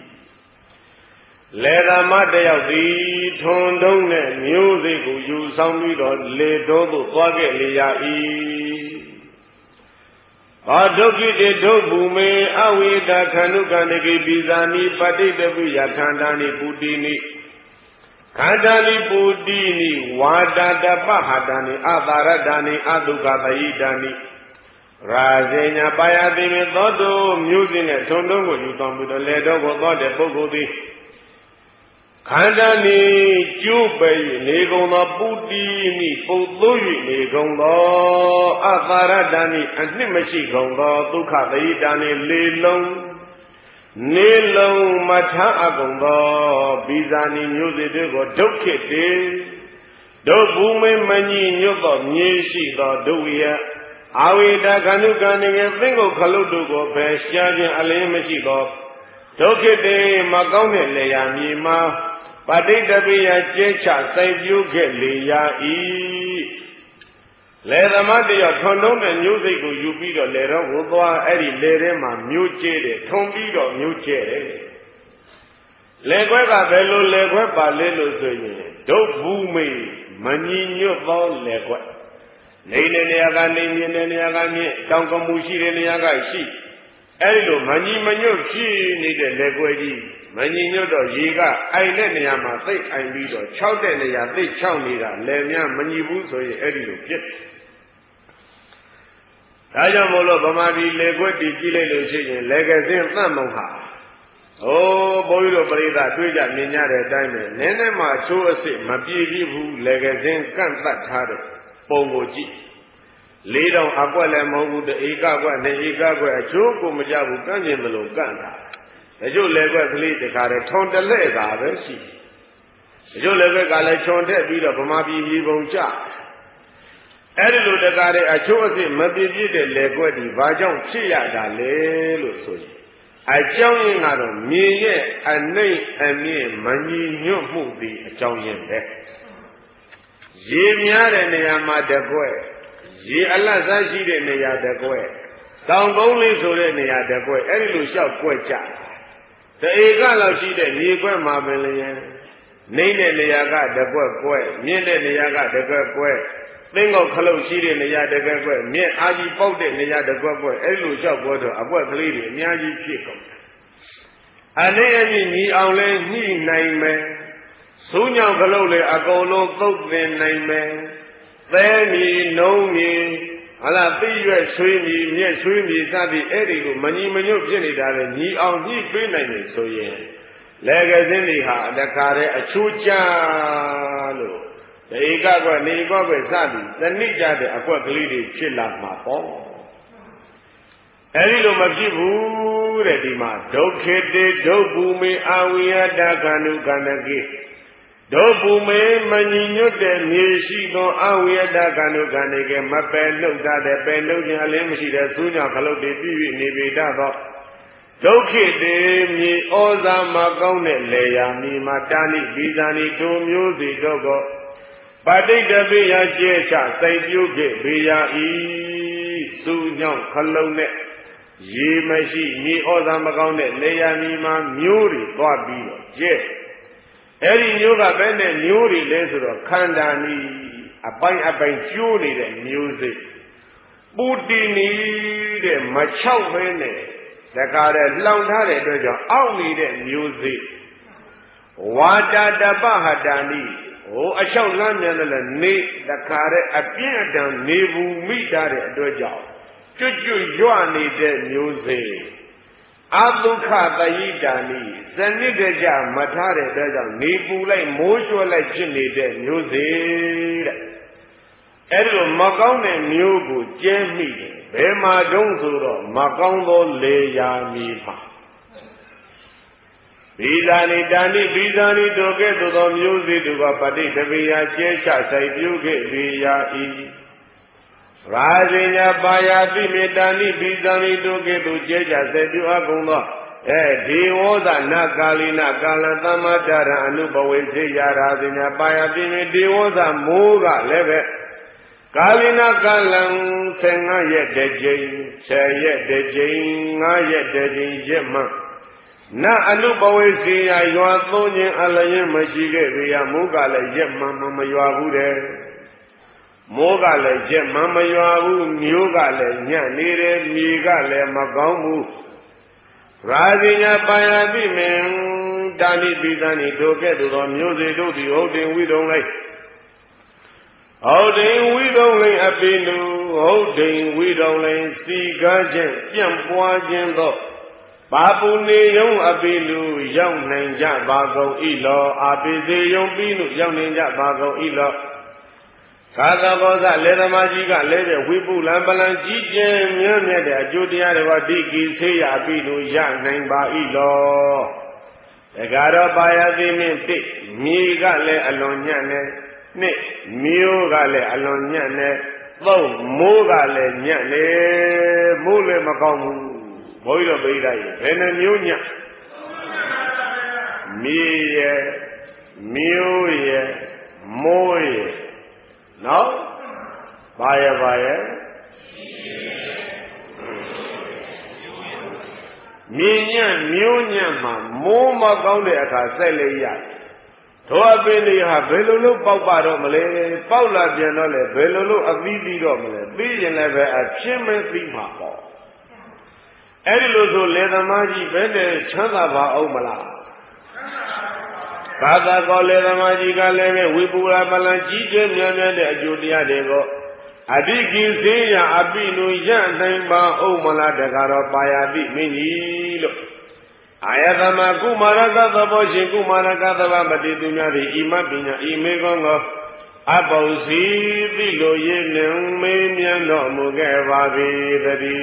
လေသမတယောက်သည်ထုံတုံးနဲ့မျိုးစိတ်ကိုယူဆောင်ပြီးတော့လေတော်သို့သွားခဲ့လေရ၏ဘာဒုက္ခိတေဒုဘူမေအဝိဒခန္ဓုကန္တကိပိဇာနိပဋိတပိယခန္ဓာနိပုတိနိခန္ဓာနိပုတိနိဝါဒတပဟတာနိအသာရတာနိအတုကပယိတာနိရာဇေညာပါယတိမေသောတုမျိုးစိနဲ့ထုံတုံးကိုယူဆောင်ပြီးတော့လေတော်ကိုသွားတဲ့ပုဂ္ဂိုလ်သည်ခန္ဓာနိကျိုးပဲ၍နေကုန်သောပုတိနိပုတ်သိုး၍နေကုန်သောအသာရတနိအနှစ်မရှိကုန်သောဒုက္ခတယိတာနိလေလုံးနေလုံးမထအကုန်သောဘိဇာနိမျိုးစေတွေကိုဒုက္ခတေဒုဘူမေမညိညွတ်သောမြေရှိသောဒုဝိယအာဝိဒခန္ဓုကံငယ်သင်္ကိုခလုတ်တို့ကိုပဲရှားခြင်းအလင်းမရှိသောဒုက္ခတေမကောင်းတဲ့လေယာမြေမှာပဋိတပိယကျဲချစိုက်ပျိုးခဲ့လေရာ၏လေသမတယောက်ထွန်တုံးတဲ့မျိုးစိတ်ကိုယူပြီးတော့လေတော့ကိုသွားအဲ့ဒီလေထဲမှာမျိုးကျဲတယ်ထွန်ပြီးတော့မျိုးကျဲတယ်လေခွက်ကဘယ်လိုလေခွက်ပါလဲလို့ဆိုရင်ဒုဘူးမေမညီညွတ်သောလေခွက်နေတဲ့နေရာကနေမြင်တဲ့နေရာကမြင်တောင်ကမူရှိတဲ့နေရာကရှိအဲ့ဒီလိုမညီမညွတ်ဖြစ်နေတဲ့လေခွက်ကြီးမညီညွတ်တော့ရေကအိုင်တဲ့နေရာမှာသိအိုင်ပြီးတော့၆တဲ့နေရာသိ၆နေတာလယ်များမညီဘူးဆိုရင်အဲ့ဒီလိုဖြစ်ဒါကြောင့်မို့လို့ဗမာပြည်လေခွက်တီးကြည့်လိုက်လို့ရှိရင်လေကစင်းသတ်မုံဟာဘုန်းကြီးတို့ပြိဿတွေ့ကြမြင်ကြတဲ့အတိုင်းပဲနည်းနည်းမှအချိုးအစစ်မပြေပြည့်ဘူးလေကစင်းကန့်တတ်ထားတဲ့ပုံကိုကြည့်လေးတောင်အကွက်လည်းမဟုတ်ဘူးတဧကကွက်နှစ်ဧကကွက်အချိုးကိုမကြဘူးကန့်ကျင်သလိုကန့်တာအချို့လည်းကွက်ကလေးတခါတည်းထုံတလဲ့တာပဲရှိအချို့လည်းကွက်ကလည်းခြုံတက်ပြီးတော့ဗမာပြည်မြေပုံကျအဲ့ဒီလိုတခါတည်းအချို့အစစ်မပြေပြည့်တဲ့လေကွက်ဒီဘာကြောင့်ဖြစ်ရတာလဲလို့ဆိုရင်အကြောင်းရင်းကတော့မြေရဲ့အနှိမ့်အမြင့်မညီညွတ်မှုသည်အကြောင်းရင်းပဲရေများတဲ့နေရာမှာတကွက်ရေအလတ်စားရှိတဲ့နေရာတကွက်တောင်ကုန်းလေးဆိုတဲ့နေရာတကွက်အဲ့ဒီလိုလျှောက်ကွက်ကြတဧကလောက်ရှိတဲ့မြေကွက်မှာပင်လျင်နှိမ့်တဲ့နေရာကတကွက်ကွက်မြင့်တဲ့နေရာကတကွက်ကွက်သင်းကောက်ခလုတ်ရှိတဲ့နေရာတကွက်ကွက်မြင့်အာကြီးပေါက်တဲ့နေရာတကွက်ကွက်အဲ့လိုလျှောက်ကွက်တော့အကွက်ကလေးတွေအများကြီးဖြစ်ကုန်တယ်အနေအမြင့်ညီအောင်လဲညှိနိုင်မယ်စူးညောင်ခလုတ်လေအကုန်လုံးသုတ်သင်နိုင်မယ်သဲမီနှုံးမီဟလာသိရွက်ဆွေးမီမြက်ဆွေးမီစသည်အဲ့ဒီလိုမညီမညွတ်ဖြစ်နေတာလေညီအောင်ညှိပေးနိုင်တယ်ဆိုရင်လေကစင်းတွေဟာတခါတည်းအချိုးကျလို့ဒီကကွက်နေကွက်ပဲစသည်စနစ်ကြတဲ့အကွက်ကလေးတွေဖြစ်လာမှာပေါ့အဲ့ဒီလိုမဖြစ်ဘူးတဲ့ဒီမှာဒုက္ခေတေဒုဘူမေအာဝိယတခန္ဓုခန္ဓကိဒုဘူမေမညီညွတ်တဲ့မြေရှိသောအာဝိယတခန္ဓုခန္ဓိကမပယ်နှုတ်တဲ့ပယ်နှုတ်ခြင်းအလင်းမရှိတဲ့သုညခလုတ်တွေပြည့်ပြည့်နေပေတတ်သောဒုက္ခေတေမြေဩဇာမကောင်းတဲ့လေယာမြေမှာတာဏိဘိဇာနိတို့မျိုးစီတို့ကိုပဋိတ္တပိယကျဲချစိုက်ပြုခဲ့ပေရ၏သုညောင်းခလုတ်နဲ့ရေမရှိမြေဩဇာမကောင်းတဲ့လေယာမြေမှာမျိုးတွေသွားပြီးတော့ကျဲအဲ့ဒီမျိုးကဘယ်နဲ့မျိုးတွေလဲဆိုတော့ခန္ဓာနီအပိုင်းအပိုင်းကျိုးနေတဲ့မျိုးစိတ်ပူတီနီတဲ့မချောက်ပဲနဲ့တခါတည်းလှောင်ထားတဲ့အတွက်ကြောင့်အောက်နေတဲ့မျိုးစိတ်ဝါတာတပဟတာနိအချောက်လမ်းမြန်တယ်နေတခါတည်းအပြင်းအထန်နေဘူးမိတာတဲ့အတွက်ကြောင့်ကျွတ်ကျွတ်ရွနေတဲ့မျိုးစိတ်အဒုက္ခတယိတာနိစနစ်တကျမထားတဲ့အတွက်ကြောင့်နေပူလိုက်မိုးရွှဲလိုက်ဖြစ်နေတဲ့မျိုးစိတ်တဲ့အဲ့ဒီလိုမကောင်းတဲ့မျိုးကိုကျဲမိတယ်ဘယ်မှာတုံးဆိုတော့မကောင်းသောလေယာမြေမှာဘိဇာနိတာနိဘိဇာနိတို့ကဲ့သို့သောမျိုးစိတ်တို့ကပဋိတပိယကျဲချစိုက်ပြုခဲ့ပေရ၏ရာဇိညာပါယတိမေတာနိဘိဇာနိတို့ကဲ့သို့ကျဲချစိုက်ပြုအပ်ကုန်သောဒေဝောသနာကာလိနာကာလသမ္မာတရအနုဘဝေစေယရာဇိညာပါယတိမေဒေဝောသမိုးကလည်းပဲကာလိနာကာလံ15ရက်တကြိမ်10ရက်တကြိမ်5ရက်တကြိမ်ရက်မှနအနုဘဝေစီယရွာသုံးခြင်းအလျင်မရှိခဲ့ပေရမိုးကလည်းရက်မှမရွာဘူးတဲ့မိုးကလည်းရက်မှမရွာဘူးမျိုးကလည်းညံ့နေတယ်မြေကလည်းမကောင်းဘူးရာဇိညာပါယတိမင်တာဏိပိသနိတို့ကဲ့သို့သောမျိုးစေတို့သည်ဟုတ်တင်ဝိတုံလိုက်ဟုတ်တင်ဝိတုံလိအပိနုဟုတ်တင်ဝိတုံလိစီကားခြင်းပြန့်ပွားခြင်းသောပါပုနေယုံအပိလူရောက်နိုင်ကြပါကုန်ဤလောအာပိစေယုံပိနုရောက်နိုင်ကြပါကုန်ဤလောသာသဘောဇလေသမားကြီးကလည်းတဲ့ဝိပုလံပလံကြီးကျယ်မြတ်မြတ်တဲ့အကျိုးတရားတွေဟောဒီကိဆေးရအပိလူရနိုင်ပါဤလောတခါတော့ပါယတိမင်းတိမြေကလည်းအလွန်ညံ့နေနှစ်မျိုးကလည်းအလွန်ညံ့နေသုံးမိုးကလည်းညံ့နေမိုးလည်းမကောင်းဘူးဘုန်းကြီးတို့ပြိဿကြီးဘယ်နှမျိုးညံ့မြေရယ်မျိုးရယ်မိုးရယ်နော်ဘာရယ်မြေညံ့မျိုးညံ့မှာမိုးမကောင်းတဲ့အခါစိုက်လိုက်ရတယ်တို့အပင်တွေဟာဘယ်လိုလုပ်ပေါက်ပါတော့မလဲပေါက်လာပြန်တော့လေဘယ်လိုလုပ်အသီးပြီးတော့မလဲပြီးရင်လည်းပဲအချင်းမသိမှာပေါ့အဲ့ဒီလိုဆိုလေသမားကြီးဘယ်နဲ့ချမ်းသာပါအောင်မလားဘာသာကောလေသမားကြီးကလည်းပဲဝိပုရပလံကြီးကျယ်မြတ်မြတ်တဲ့အကျိုးတရားတွေကိုအဓိကိစေယအပိနုရနိုင်ပါအောင်မလားတခါတော့ပါယတိမင်းကြီးလို့ Ayatama Kumaraka the Boshi Kumaraka the Bamati Dunyadi Imapina Imegongo Abosi Bilo Yenem Memiano Mugevavi Dadi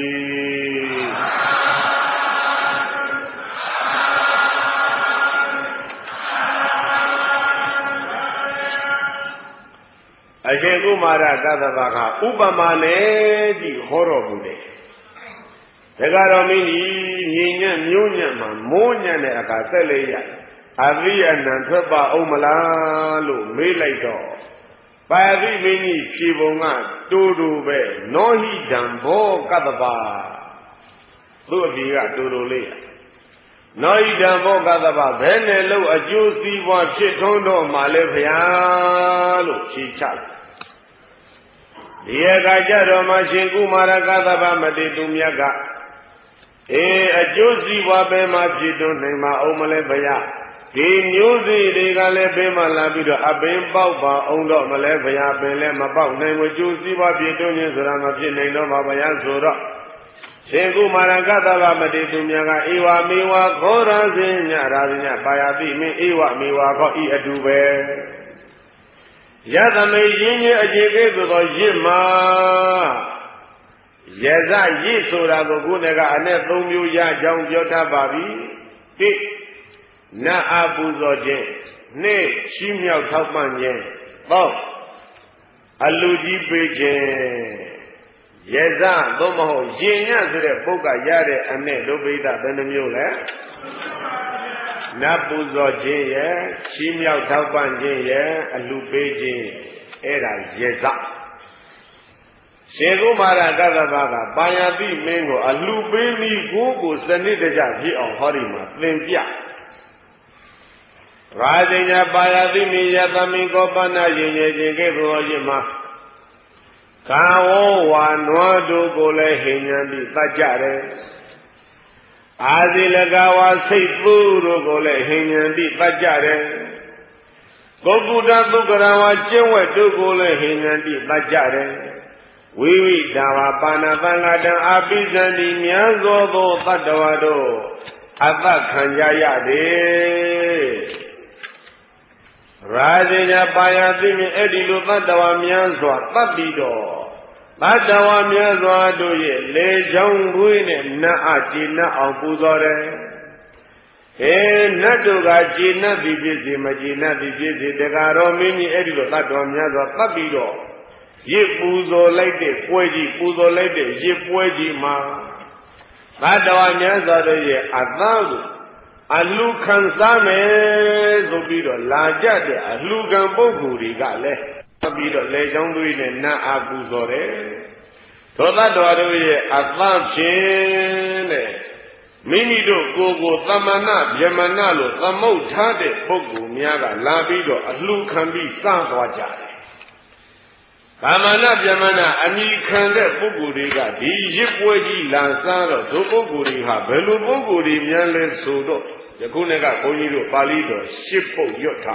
Ajay Kumaraka the Baka Upamane di Horobule Tegaromini, Nina, Munyama, Munyane, Akaseleya, Avian and Trapa Omalalu, Melaito, Pavi Mini, Chivonga, Tudube, Nohi Dambo, Kadaba, Ludia, Tudulea, Nohi Dambo, Kadaba, Venelo, a juicy one, Chitondo, Malevialo, Chichat. Diagajaro, Machingu, Marakadaba, Madidumiaga. A Josie Wabema Jidon Nema Omalevaya. The music legale Bema Labido, Abem Bauba, Ondo Malevaya, Belem about name with Josie Wabidonian Ramajin, no Babayan Zora. Sengu Maragada Madidumiaga, Iwa Miwa, Gora Zina, Razina, Bayabi, Iwa Miwa, Go Adube. Yadame Yin, a jigger to the Jima. Yeza Yisura Gunega and Netumya Jam Jota Babi, Dick Na Abuzoje, Ne, Shimya Topmanje, Bob Aluji Beje Yeza, Domo, Jina, the Boga Yare and Ne Lobita Benamule Nabuzoje, Shimya Topmanje, Alubeje, Era Yeza. Sego Maragada Baga, Bayadi Mengo, a Lubeni Gogo, Sanitaja, he on Horima, Limpia. Riding a Bayadi Yatamigo Bana, Yinjima Kao, one wado gole, Hinyandi, Tajare Azilagawa, Seifu, Gole, Hinyandi, Tajare Goguda Bugarawa, Chewe, Gole, Hinyandi, Tajare. We Dava Panavanga Abizandi Nyanzo Padawado Ava Kanjaya de Radina Payatimi Edilu Padawa Mianzo Pabido Padawa Mianzo Adoye Le Jong Ruine Na Ajina Ampuzore E Natuga Jina Vivizi Majina Vivizi Degaro Mini Edilu Padawa Mianzo Pabido Yipuzo like the Puji, Puzo like the Yipuji Ma. Padawa Nyanza de Azalu. Alukan Same Zobido, Lajade, Alukan Boguri Gale. Zobido, Lejonduine Na Abuzore. Toda Doadoye, Azamchene. Minido Gogo, Tamana, Yamanalo, Samo Tade, Bogu, Miaga, Labido, Alukan be Sanwaja. Kamana Yamana, Amikande Buguriga, the Yipwaji Lansaro, Zoboguriha, Belu Boguri, Mianle Sodo, the Gunega Bonito, Palido, Shippo Yota.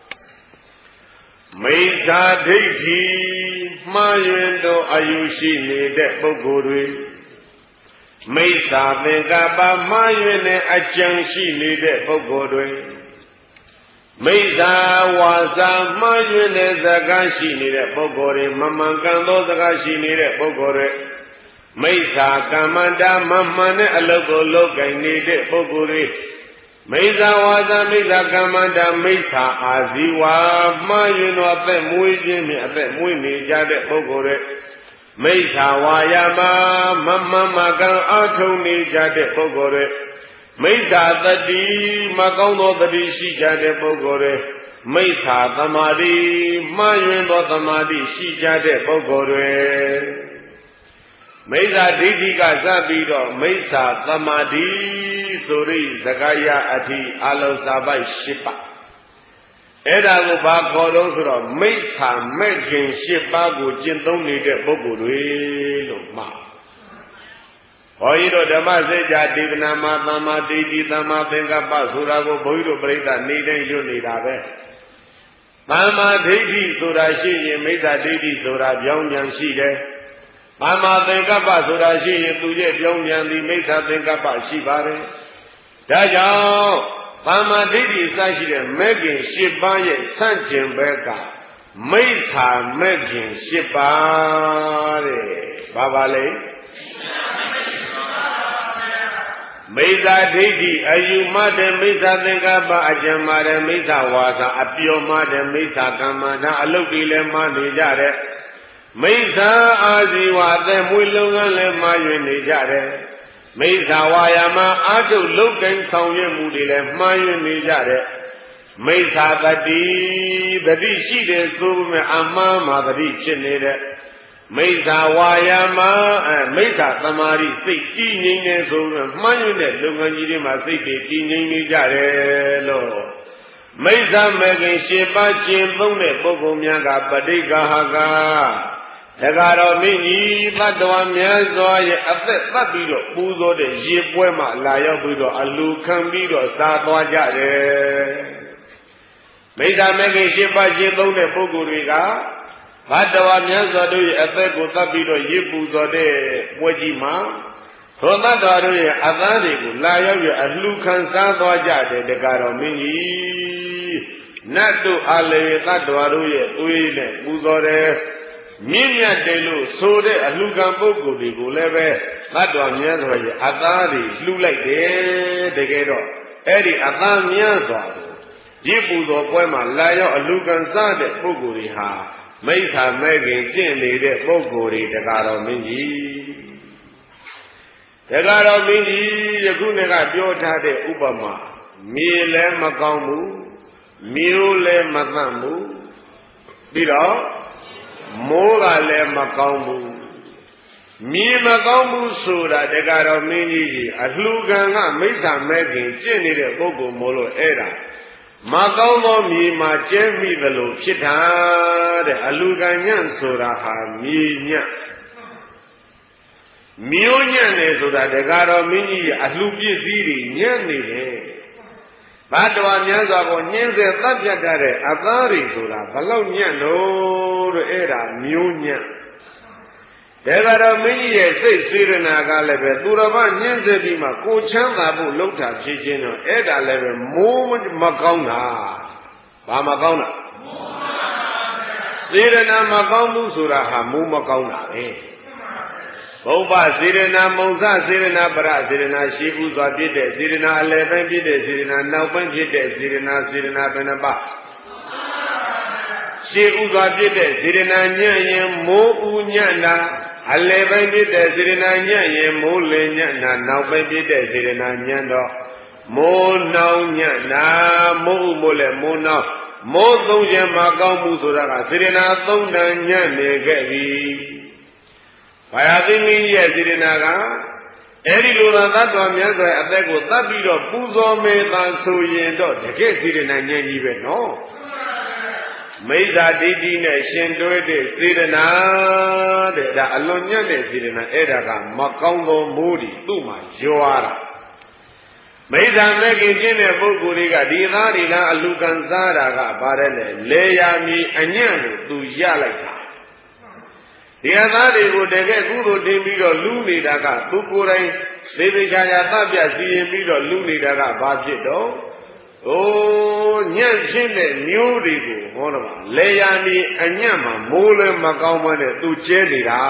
Mesa Deji, Mayendo Ayushi, the Boguri. Mesa Vegaba, Mayene, Achanshi, the Boguri. Mesa Waza Mayune Zagashi Nire Bogore, Mamangando Zagashi Nire Bogore, Mesa Kamanda Mamane Alogo Loga Nide Bogore, Mesa Waza Mesa Kamanda Mesa Aziwa Mayuno Ape Muijimi Ape Muini Jade Bogore, Mesa Wayama Mama Magan Atoni Jade Bogore, Mesa Tadi Magono Tadi Shijade Bogore, Mesa Tamadi Mayundo Tamadi Shijade Bogore, Mesa Didika Zabido, Mesa Tamadi Suri Zakaya Ati Alo Sabai Shipa. Eda go Bakoro Mesa Mekin Shipa go Jintoni de Bogore Loma. Oiro Damaseja Divna Mama Didi Dama Tenga Basurago Boiro Breda Niden Unidabe. Mama Didi Surashi, Mesa Didi Sura Pyongyang Shide. Mama Tenga Basurashi, Tuye Pyongyang, the Mesa Tenga Bashibare. ဒါကြောင့်ပါမဒိဋ္ဌိစရှိတဲ့မဲ့ခင်၈ပါးရဲ့ဆန့်ကျင်ဘက်ကမိစ္ဆာမဲ့ခင်၈ပါးတဲ့ဘာပါလဲမိစ္ဆာဒိဋ္ဌိအယူမတဲ့မိစ္ဆာသင်္ကပ္ပအကျဉ်းမတဲ့မိစ္ဆာဝါစာအပြောမတဲ့မိစ္ဆာကမ္မနာအလုတ်တွေလည်းမှနေကြတဲ့မိစ္ဆာအာဇီဝအသက်မွေးလုပ်ငန်းလည်းမှရွေနေကြတယ်မိစ္ဆာဝါယာမအာထုလုတ်ကိုင်းဆောင်ရွက်မှုတွေလည်းမှားယွင်းနေကြတယ်မိစ္ဆာတတိရှိတယ်ဆိုပေမဲ့အမှားမှာတတိဖြစ်နေတဲ့မိစ္ဆာဝါယာမမိစ္ဆာသမာဓိစိတ်ကြည်ငြိမ်နေဆိုပေမဲ့မှားယွင်းတဲ့လုပ်ငန်းကြီးတွေမှာစိတ်တွေကြည်ငြိမ်နေကြတယ်လို့မိစ္ဆာမေခင်ရှင်ပါကျင့်သုံးတဲ့ပုဂ္ဂိုလ်များကပဋိက္ခဟကတက္ကရာမင်းကြီးတတ္တဝများစွာရဲ့အသက်သတ်ပြီးတော့ပူဇော်တဲ့ရေပွဲမှာလာရောက်ပြီးတော့အလူခံပြီးတော့စားသွားကြတယ်မိစ္ဆာမေခင်ရှင်ပါကျင့်သုံးတဲ့ပုဂ္ဂိုလ်တွေကဘတ္တဝများစွာတို့ရဲ့အသက်ကိုသတ်ပြီးတော့ရေပူဇော်တဲ့ပွဲကြီးမှာသောတတ္တဝတို့ရဲ့အသားတွေကိုလာရောက်ရအလူခံစားသွားကြတယ်တက္ကရာမင်းကြီးနတ်တို့အလေတတ္တဝတို့ရဲ့သွေးနဲ့ပူဇော်တယ်မြင့်မြတ်တယ်လို့ဆိုတဲ့အလှခံပုဂ္ဂိုလ်တွေကိုလည်းပဲသတ္တဝါများစွာရဲ့အသားတွေလှူလိုက်တယ်တကယ်တော့အဲ့ဒီအသားများစွာကိုရစ်ပူဇော်ပွဲမှာလာရောက်အလှခံစားတဲ့ပုဂ္ဂိုလ်တွေဟာမိစ္ဆာမဲ့ခင်ကျင့်နေတဲ့ပုဂ္ဂိုလ်တွေတက္ကရာမင်းကြီးတက္ကရာမင်းကြီးယခုနေ့ကပြောထားတဲ့ဥပမာမြေလည်းမကောင်းဘူးမျိုးလည်းမသန့်ဘူးပြီးတော့မိုးကလည်းမကောင်းဘူးမြေမကောင်းဘူးဆိုတာတက္ကရာမင်းကြီးအလှခံကမိစ္ဆာမဲ့ခင်ကျင့်နေတဲ့ပုဂ္ဂိုလ်မို့လို့အဲ့ဒါမကောင်းသောမြေမှာကျဲမိသလိုဖြစ်တာတဲ့အလှခံညံ့ဆိုတာဟာမြေညံ့မျိုးညံ့နေဆိုတာတက္ကရာမင်းကြီးအလှပစ္စည်းတွေညံ့နေတယ်ဘတ်တော်များစွာကိုညှင်းဆဲသတ်ပြတ်တဲ့အသားတွေဆိုတာဘလောက်ညံ့လို့တဲ့အဲ့ဒါမျိုးညံ့တက္ကရာမင်းကြီးရဲ့စိတ်စေရနာကလည်းပဲသူတော်ဘာညှင်းဆဲပြီးမှကိုချမ်းသာဖို့လှုပ်တာဖြစ်ခြင်းတော့အဲ့ဒါလည်းပဲမိုးမကောင်းတာဘာမကောင်းတာစေရနာမကောင်းဘူးဆိုတာဟာမိုးမကောင်းတာပဲဘုဗ္ဗစေရနာမုံစစေရနာပရစေရနာရှိဘူးစွာဖြစ်တဲ့စေရနာအလယ်ပိုင်းဖြစ်တဲ့စေရနာနောက်ပိုင်းဖြစ်တဲ့စေရနာဘယ်နှပါရှိဥစွာဖြစ်တဲ့စေရနာညံ့ရင်မိုးဥညံ့တာအလယ်ပိုင်းဖြစ်တဲ့စေရနာညံ့ရင်မိုးလေညံ့တာနောက်ပိုင်းဖြစ်တဲ့စေရနာညံ့တော့မိုးနှောင်းညံ့တာမိုးဥမိုးလည်းမိုးနှောင်းမိုးသုံးခြင်းမကောင်းဘူးဆိုတာကစေရနာသုံးတန်ညံ့နေခဲ့ပြီဘာယာသိမင်းကြီးရဲ့စေရနာကအဲ့ဒီလိုသာသတ္တဝါများစွာအသက်ကိုသတ်ပြီးတော့ပူဇော်မေသာဆိုရင်တော့တကယ်စေရနာဉာဏ်ကြီးပဲနော်မိစ္ဆာဒိဋ္ဌိနဲ့ရှင်တွဲတဲ့စေရနာတဲ့ဒါအလွန်ညံ့တဲ့စေရနာအဲ့ဒါကမကောင်းသောမိုးတွေသူ့မှာရွာတာမိစ္ဆာမဲ့ခင်ကျင့်တဲ့ပုဂ္ဂိုလ်တွေကဒီသားတွေကအလူခံစားတာကဘာတဲ့လဲလေယာမီအညံ့ကိုသူရလိုက်တာဒီအသားတွေကိုတကယ်ကုသိုလ်တင်ပြီးတော့လူနေတာကသူကိုယ်တိုင်သေသေးချာချာသတ်ပြစီရင်ပြီးတော့လူနေတာကဘာဖြစ်တော့ညံ့ဖြစ်တဲ့မျိုးတွေကိုဟောတော့လေယာမီအညံ့မှာမိုးလည်းမကောင်းမနဲ့သူကျဲနေတာ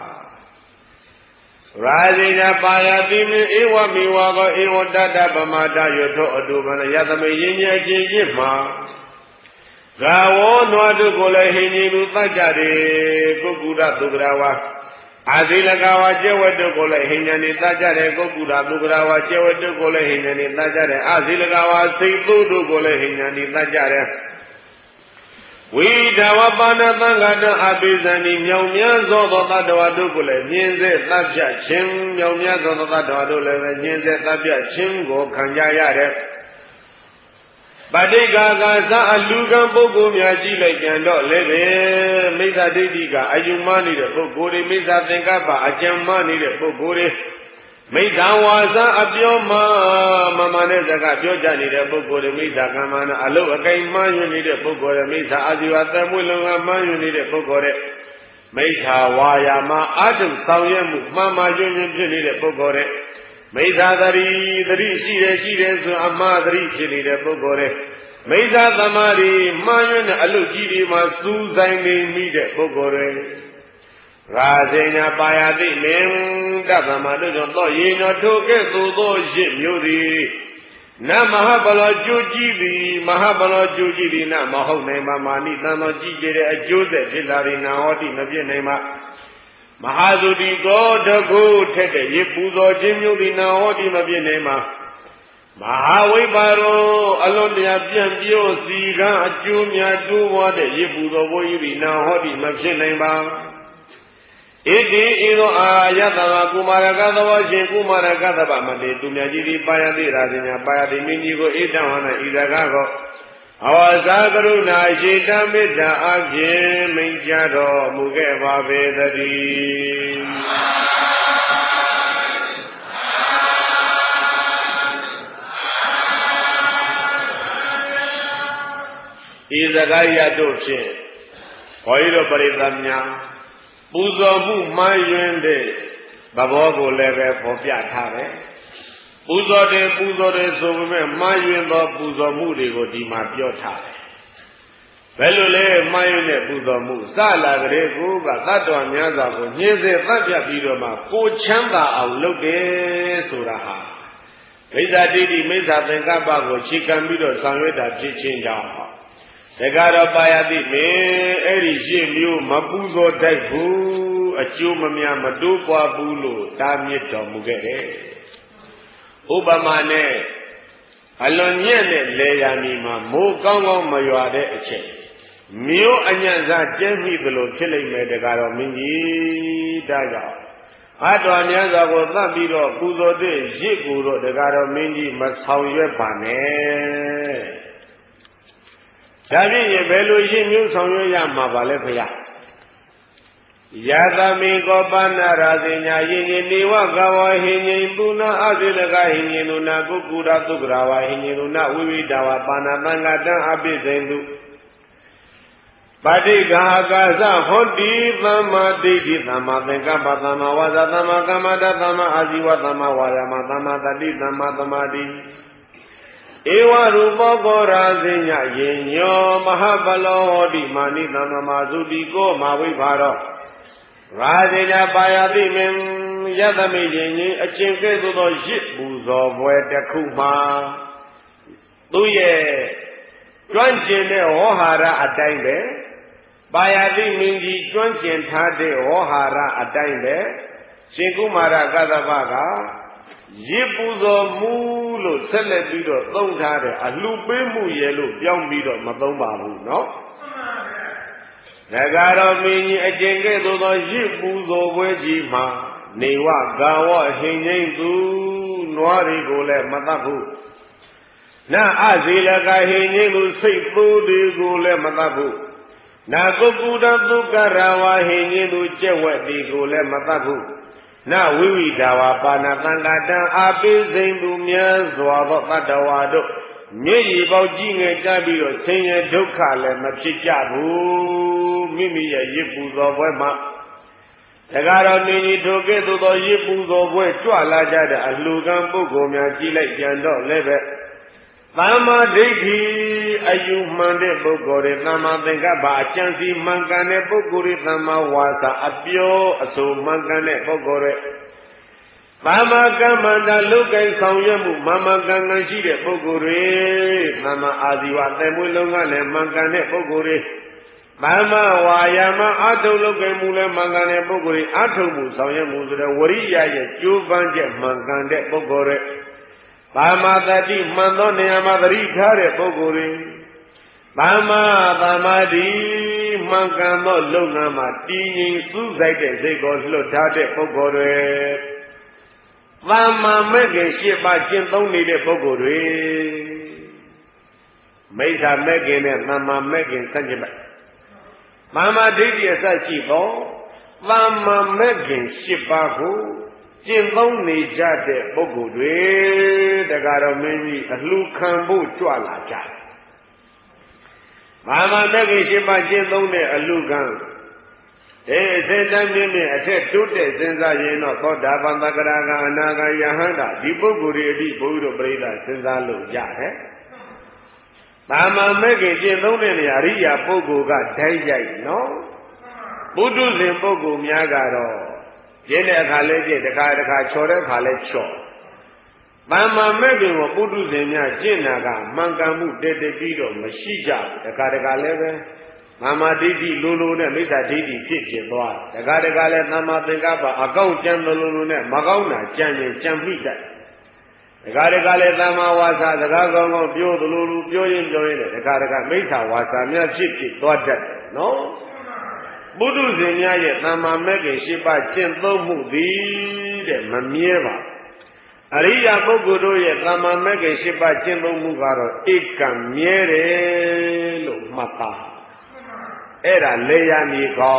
ရာဇိနာပါယတိမေဧဝမေဝကောဧဝတတပမတယောထောအတုပနယသမေယဉ်ကျေးခြင်းရစ်မှာဂါဝောနွားတို့ကိုလည်းဟိဉ္စီလူသတ်ကြတယ်ကုက္ကုရသုကရဝါအာဇိလကဝါကျဝတ္တုကိုလည်းဟိဉ္စီသတ်ကြတယ်ကုက္ကုရသုကရဝါကျဝတ္တုကိုလည်းဟိဉ္စီသတ်ကြတယ်အာဇိလကဝါစိတ်သုတို့ကိုလည်းဟိဉ္စီသတ်ကြတယ်ဝိဒဝပါဏသံဃာတအပိဇဏီမြောင်မြတ်သောတတ္တဝါတို့ကိုလည်းညင်းစေသတ်ပြခြင်းမြောင်မြတ်သောတတ္တဝါတို့လည်းညင်းစေသတ်ပြခြင်းကိုခံကြရတယ်ပဋိက္ခာကသအလူကံပုဂ္ဂိုလ်များကြည့်လိုက်ကြတော့လည်းပဲမိစ္ဆာဒိဋ္ဌိကအယူမနေတဲ့ပုဂ္ဂိုလ်တွေမိစ္ဆာသင်္ကပ္ပအကျဉ်းမနေတဲ့ပုဂ္ဂိုလ်တွေမိစ္ဆာဝါစာအပြောမမနဲ့စကားပြောကြနေတဲ့ပုဂ္ဂိုလ်တွေမိစ္ဆာကမ္မနာအလုအကိမှန်းယူနေတဲ့ပုဂ္ဂိုလ်တွေမိစ္ဆာအာဇီဝသက်မွေးလုံကမှန်းယူနေတဲ့ပုဂ္ဂိုလ်တွေမိစ္ဆာဝါယာမအာထုဆောင်ရွက်မှုမှန်မှန်ကျွင်းကျွင်းဖြစ်နေတဲ့ပုဂ္ဂိုလ်တွေမိစ္ဆာသတိရှိတယ်ဆိုအမှားသတိဖြစ်နေတဲ့ပုဂ္ဂိုလ်တွေမိစ္ဆာသမာဓိမှားယွင်းတဲ့အလုပ်ကြီးတွေမှာစူးဆိုင်နေမိတဲ့ပုဂ္ဂိုလ်တွေရာဇေညာပါယတိမင်တဗ္ဗမတို့သောယေနောထိုကဲ့သို့သောရစ်မျိုးသည်နမဟာဘလောကျိုးကြည့်သည်မဟာဘလောကျိုးကြည့်သည်နမဟုတ်နိုင်ပါမာနိတန်တော်ကြည့်ကြတဲ့အကျိုးဆက်ဖြစ်တာဒီနာဟောတိမဖြစ်နိုင်ပါမဟာသုတိကောတကုထက်တဲ့ရစ်ပူဇော်ခြင်းမျိုးသည်နာဟောတိမဖြစ်နိုင်ပါမဟာဝိပါရောအလွန်တရာပြန့်ပြောစီကံအကျိုးများတိုးပွားတဲ့ရစ်ပူဇော်ဘုန်းကြီးသည်နာဟောတိမဖြစ်နိုင်ပါဣတိဤသို့အာယတဝကုမာရကသဝရှင်ကုမာရကသဗမတေသူမြတ်ကြီးသည်ပါယတိရာဇညာပါယတိမင်းကြီးကိုဣတံဟောနာဤစကားကိုအဝါစာကရုဏာရှိတမေတ္တာအဖြင့်မိန့်ကြတော်မူခဲ့ပါပေသတည်းဤစကားရတို့ဖြင့်ဘုန်းကြီးတို့ပရိသတ်များပူဇော်မှုမှန်ယွင်းတဲ့သဘောကိုလည်းပဲဖော်ပြထားတယ်ပူဇော်တယ်ဆိုပေမဲ့မှန်ယွင်းသောပူဇော်မှုတွေကိုဒီမှာပြောထားတယ်ဘယ်လိုလဲမှန်ယွင်းတဲ့ပူဇော်မှုစလာကြတဲ့ကိုကသတ္တဝါများစွာကိုညှင်းဆဲသတ်ပြပြီးတော့မှကိုချမ်းသာအောင်လုပ်တယ်ဆိုတာဟာမိစ္ဆာဒိဋ္ဌိမိစ္ဆာသင်္ကပ္ပကိုခြေခံပြီးတော့ဆောင်ရွက်တာဖြစ်ခြင်းကြောင့်တက္ကရာပါယတိမင်းအဲ့ဒီရှင်းမျိုးမပူဇော်တတ်ဘူးအကျိုးမများမတိုးပွားဘူးလို့တားမြစ်တော်မူခဲ့တယ်ဥပမာနဲ့အလွန်ညံ့တဲ့လေယာဉ်မှာမိုးကောင်းကောင်းမရွာတဲ့အချိန်မြို့အညံ့စားကျဲမိသလိုဖြစ်လိမ့်မယ်တက္ကရာမင်းကြီးဒါကြောင့်အတော်များစွာကိုသတ်ပြီးတော့ပူဇော်တဲ့ရစ်ကိုတော့တက္ကရာမင်းကြီးမဆောင်ရွက်ပါနဲ့ဒါဖြင့်ဘယ်လိုရစ်မျိုးဆောင်ရွက်ရမှာပါလဲဖေယယာသမိကောပနာရာဇညာယင်ကြီးနေဝကဝဟိဉ္ဉ္ပုဏ္ဏအသေလကဟိဉ္ဉ္နုနာကုကုရသုကရာဝဟိဉ္ဉ္နုနာဝိဝိတဝပါဏသံဃတံအပိစိန္တုပါတိဂါကာသဟောတိသမ္မာဒိဋ္ဌိသမ္မာသင်္ကပ္ပသမ္မာဝါစာသမ္မာကမ္မန္တသမ္မာအာဇီဝသမ္မာဝါယာမသမ္မာတတိသမ္မာသမာဓိဧဝရူပကောရာဇိညယေညောမဟာပလောဟောတိမာနိသမ္မာသုတိကိုမာဝိဘာရောရာဇိညပါယတိမင်ယသမိယင်ကြီးအချင်းကဲ့သို့သောရစ်ပူဇော်ပွဲတစ်ခုမှာသူရဲ့ကျွမ်းကျင်တဲ့ဝေါဟာရအတိုင်းပဲပါယတိမင်းကြီးကျွမ်းကျင်ထားတဲ့ဝေါဟာရအတိုင်းပဲရှင်ကုမာရကသဗ္ဗကရစ်ပူဇော်မှုလို့ဆက်လက်ပြီးတော့သုံးထားတဲ့အလှပေးမှုရဲ့လို့ပြောင်းပြီးတော့မသုံးပါဘူးเนาะတက္ကရာမင်းကြီးအကျင့်ကဲ့သို့သောရစ်ပူဇော်ပွဲကြီးမှာနေဝကာဝဟိဉ္ဉိသူနွားတွေကိုလည်းမတတ်ဘူးနာအဇေလကဟိဉ္ဉိသူစိတ်သိုးတွေကိုလည်းမတတ်ဘူးနာကုက္ကုတသုကရဝဟိဉ္ဉိသူကြက်ဝက်တွေကိုလည်းမတတ်ဘူးနဝိဝိဒဝါပါဏသံဃတံအာပိစိန်သူမြတ်စွာသောတတ္တဝါတို့မြေကြီးပေါကြီးငယ်ကြပြီးတော့ဆင်းရဲဒုက္ခလည်းမဖြစ်ကြဘူးမိမိရဲ့ရစ်ပူဇော်ပွဲမှာတက္ကရာမင်းကြီးထိုကဲ့သို့သောရစ်ပူဇော်ပွဲကြွလာကြတဲ့အလှကံပုဂ္ဂိုလ်များကြည်လိုက်ကြံတော့လည်းပဲသမ္မာဒိဋ္ဌိအယူမှန်တဲ့ပုဂ္ဂိုလ်တွေသမ္မာသင်္ကပ္ပအကျင့်စီမှန်ကန်တဲ့ပုဂ္ဂိုလ်တွေသမ္မာဝါစာအပြောအဆိုမှန်ကန်တဲ့ပုဂ္ဂိုလ်တွေသမ္မာကမ္မန္တလုကိဆောင်ရွက်မှုမှန်မှန်ကန်ကန်ရှိတဲ့ပုဂ္ဂိုလ်တွေသမ္မာအာဇီဝအသက်မွေးလုံးကလည်းမှန်ကန်တဲ့ပုဂ္ဂိုလ်တွေသမ္မာဝါယာမအထုလုကိမှုလည်းမှန်ကန်တဲ့ပုဂ္ဂိုလ်တွေအထုမှုဆောင်ရွက်မှုဆိုတဲ့ဝရိယရဲ့ကြိုးပမ်းချက်မှန်ကန်တဲ့ပုဂ္ဂိုလ်တွေသမ္မာတတိမှန်သောနေရာမှာသတိထားတဲ့ပုဂ္ဂိုလ်တွေသမ္မာသမာဓိမှန်ကန်သောလုပ်ငန်းမှာတည်ငြိမ်စူးစိုက်တဲ့စိတ်ကိုလွတ်ထားတဲ့ပုဂ္ဂိုလ်တွေသမ္မာမဲ့ခင်၈ပါးကျင့်သုံးနေတဲ့ပုဂ္ဂိုလ်တွေမိစ္ဆာမဲ့ခင်နဲ့သမ္မာမဲ့ခင်ဆန့်ကျင်ဘက်သမ္မာဒိဋ္ဌိအစရှိသောသမ္မာမဲ့ခင်၈ပါးကိုကျင့်သုံးနေကြတဲ့ပုဂ္ဂိုလ်တွေတက္ကရာမင်းကြီးအလှခံဖို့ကြွလာကြတယ်။ဘာမှမဲ့ခင်၈ပါးကျင့်သုံးတဲ့အလှခံစေတမြင့်မြင့်အထက်တိုးတက်စဉ်းစားရင်တော့သောတာပန်သက္ကရာကအနာဂယဟန္တာဒီပုဂ္ဂိုလ်တွေအတိဘုရားတို့ပြိဿစဉ်းစားလို့ရတယ်။တာမန်မဲ့ခင်ကျင့်သုံးတဲ့နေရာအရိယာပုဂ္ဂိုလ်ကဓာတ်ရိုက်နော်။ပုထုဇဉ်ပုဂ္ဂိုလ်များကတော့ကျင့်တဲ့အခါလဲကျင့်တစ်ခါတစ်ခါချော်တဲ့အခါလဲချော်။တာမန်မဲ့ခင်ကိုပုထုဇဉ်များကျင့်တာကမှန်ကန်မှုတည်တည်ပြီးတော့မရှိကြဘူး။တစ်ခါတစ်ခါလဲပဲမာမဒိဋ္ဌိလိုလိုနဲ့မိစ္ဆာဒိဋ္ဌိဖြစ်သွားတကားတကားလဲသမ္မာသင်္ကပ္ပအကောင့်ကြံလိုလိုနဲ့မကောင်းတာကြံရင်ကြံမိတတ်တကားတကားလဲသမ္မာဝါစာစကားကောင်းကောင်းပြောသလိုလိုပြောရင်နဲ့တကားတကားမိစ္ဆာဝါစာများဖြစ်သွားတတ်တယ်နော်ပုထုဇဉ်များရဲ့သမ္မာမဲ့ခင်၈ပါးကျင့်သုံးမှုသည်တဲ့မမြဲပါအရိယာပုဂ္ဂိုလ်တို့ရဲ့သမ္မာမဲ့ခင်၈ပါးကျင့်သုံးမှုကတော့ဧကံမြဲတယ်လို့မှတ်သားအဲ့ဒါလေယာမြေကော